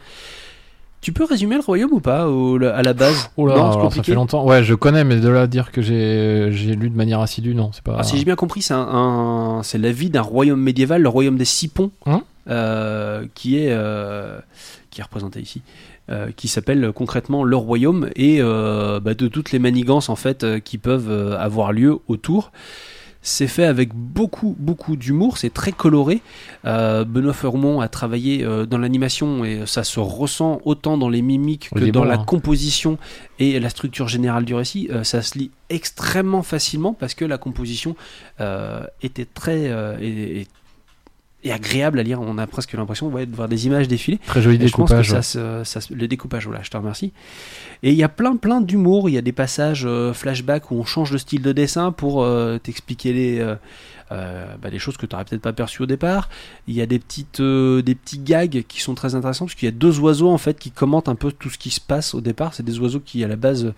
Tu peux résumer Le Royaume ou pas, au- à la base Oh là, Non, c'est alors, ça compliqué. fait longtemps. Ouais, je connais, mais de là à dire que j'ai, j'ai lu de manière assidue, non, c'est pas. Alors, si j'ai bien compris, c'est, un, un- c'est la vie d'un royaume médiéval, le royaume des six ponts, Hein euh, qui est euh, qui est représenté ici, euh, qui s'appelle euh, concrètement le royaume, et euh, bah, de toutes les manigances en fait euh, qui peuvent euh, avoir lieu autour. C'est fait avec beaucoup, beaucoup d'humour, c'est très coloré. Euh, Benoît Ferromont a travaillé euh, dans l'animation et ça se ressent autant dans les mimiques que Il est dans bon, la hein. composition et la structure générale du récit. Euh, ça se lit extrêmement facilement parce que la composition euh, était très euh, et, et- et agréable à lire. On a presque l'impression ouais, de voir des images défiler. Très joli Et je pense que découpage. ça, ouais. se- ça se- le découpage, voilà, je te remercie. Et il y a plein plein d'humour, il y a des passages euh, flashback où on change de style de dessin pour euh, t'expliquer les, euh, euh, bah, des choses que tu n'aurais peut-être pas perçues au départ. Il y a des, petites, euh, des petits gags qui sont très intéressants, parce qu'il y a deux oiseaux en fait qui commentent un peu tout ce qui se passe au départ. C'est des oiseaux qui à la base,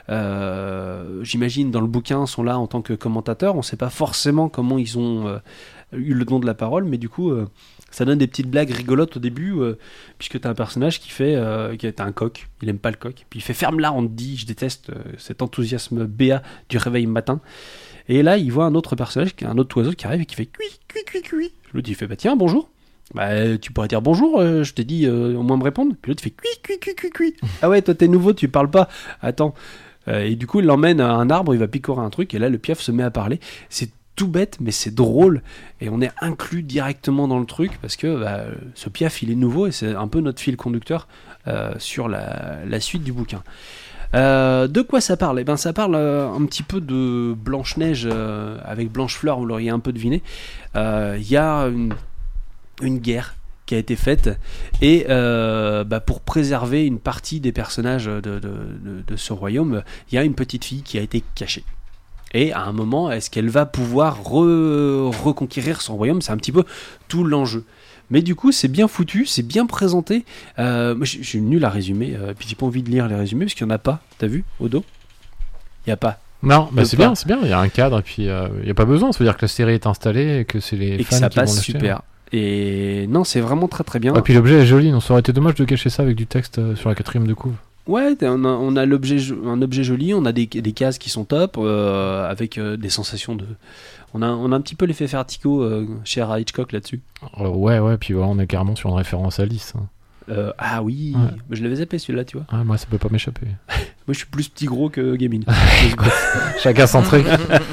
euh, j'imagine dans le bouquin, sont là en tant que commentateurs. On ne sait pas forcément comment ils ont euh, eu le don de la parole, mais du coup... euh, ça donne des petites blagues rigolotes au début, euh, puisque t'as un personnage qui fait, euh, qui est un coq, il aime pas le coq, puis il fait ferme-la, on te dit, je déteste euh, cet enthousiasme béat du réveil matin. Et là, il voit un autre personnage, qui est un autre oiseau qui arrive et qui fait cui, cui, cui, cui. L'autre il fait bah tiens bonjour. Bah tu pourrais dire bonjour, euh, je t'ai dit euh, au moins me répondre. Puis l'autre il fait cui, cui, cui, cui, cui. Ah ouais, toi t'es nouveau, tu parles pas. Attends. Euh, et du coup il l'emmène à un arbre, il va picorer un truc, et là le piaf se met à parler. C'est tout bête, mais c'est drôle, et on est inclus directement dans le truc parce que bah, ce Piaf il est nouveau et c'est un peu notre fil conducteur euh, sur la, la suite du bouquin. Euh, de quoi ça parle ? Eh ben, ça parle euh, un petit peu de Blanche-Neige euh, avec Blanche-Fleur, vous l'auriez un peu deviné. Il euh, y a une, une guerre qui a été faite et euh, bah, pour préserver une partie des personnages de, de, de, de ce royaume, il y a une petite fille qui a été cachée. Et à un moment, est-ce qu'elle va pouvoir re- reconquérir son royaume ? C'est un petit peu tout l'enjeu. Mais du coup, c'est bien foutu, c'est bien présenté. Euh, moi, je je suis nul à résumer, euh, puis j'ai pas envie de lire les résumés, parce qu'il n'y en a pas. T'as vu, au dos ? Il n'y a pas. Non, bah De c'est pas. bien, c'est bien. Il y a un cadre et puis euh, il n'y a pas besoin. Ça veut dire que la série est installée et que c'est les Et fans que ça qui vont passe l'acheter. super. Et non, c'est vraiment très très bien. Et puis l'objet est joli. Non, ça aurait été dommage de cacher ça avec du texte euh, sur la quatrième de couve. Ouais, t'as- on a, on a l'objet, jo- un objet joli, on a des, des cases qui sont top, euh, avec euh, des sensations de... On a, on a un petit peu l'effet Vertigo euh, chez Ra Hitchcock là-dessus. Euh, ouais, ouais. Puis voilà, on est carrément sur une référence à Alice. hein. Euh, ah oui, Ouais. mais je l'avais zappé celui-là, tu vois. Ah, moi, ça peut pas m'échapper. Moi, je suis plus petit gros que gaming. Chacun son truc.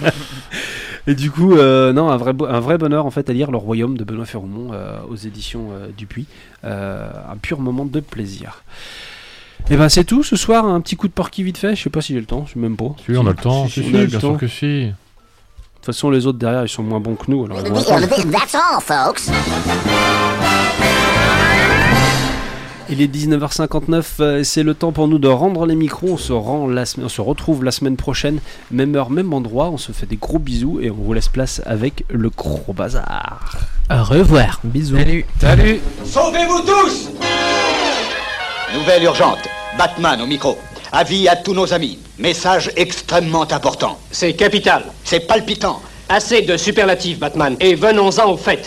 Et du coup, euh, non, un vrai, bo- un vrai bonheur en fait à lire Le Royaume de Benoît Ferromont euh, aux éditions euh, Dupuis. Euh, un pur moment de plaisir. Et ben c'est tout ce soir, un petit coup de porky vite fait. Je sais pas si j'ai le temps, je sais même pas. Si, on a le temps. Si, si, on a le bien temps. sûr que si. De toute façon, les autres derrière, ils sont moins bons que nous. Alors ils vont attendre. That's all, folks. Il est dix-neuf heures cinquante-neuf, euh, c'est le temps pour nous de rendre les micros. On se, rend la semaine, on se retrouve la semaine prochaine, même heure, même endroit. On se fait des gros bisous et on vous laisse place avec le gros bazar. Au revoir. Bisous. Salut. Salut. Sauvez-vous tous! Nouvelle urgente. Batman au micro. Avis à tous nos amis. Message extrêmement important. C'est capital. C'est palpitant. Assez de superlatifs, Batman, et venons-en au fait.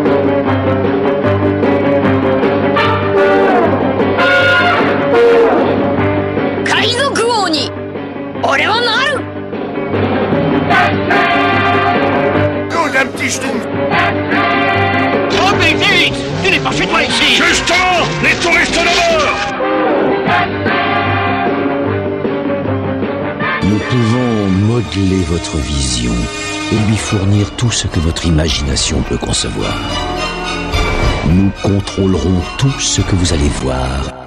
海賊王に俺はなる Nous, un petit schtroumpf. Oh mais vite, tu n'es pas chez toi ici. Justement, les touristes d'abord. Nous pouvons modeler votre vision et lui fournir tout ce que votre imagination peut concevoir. Nous contrôlerons tout ce que vous allez voir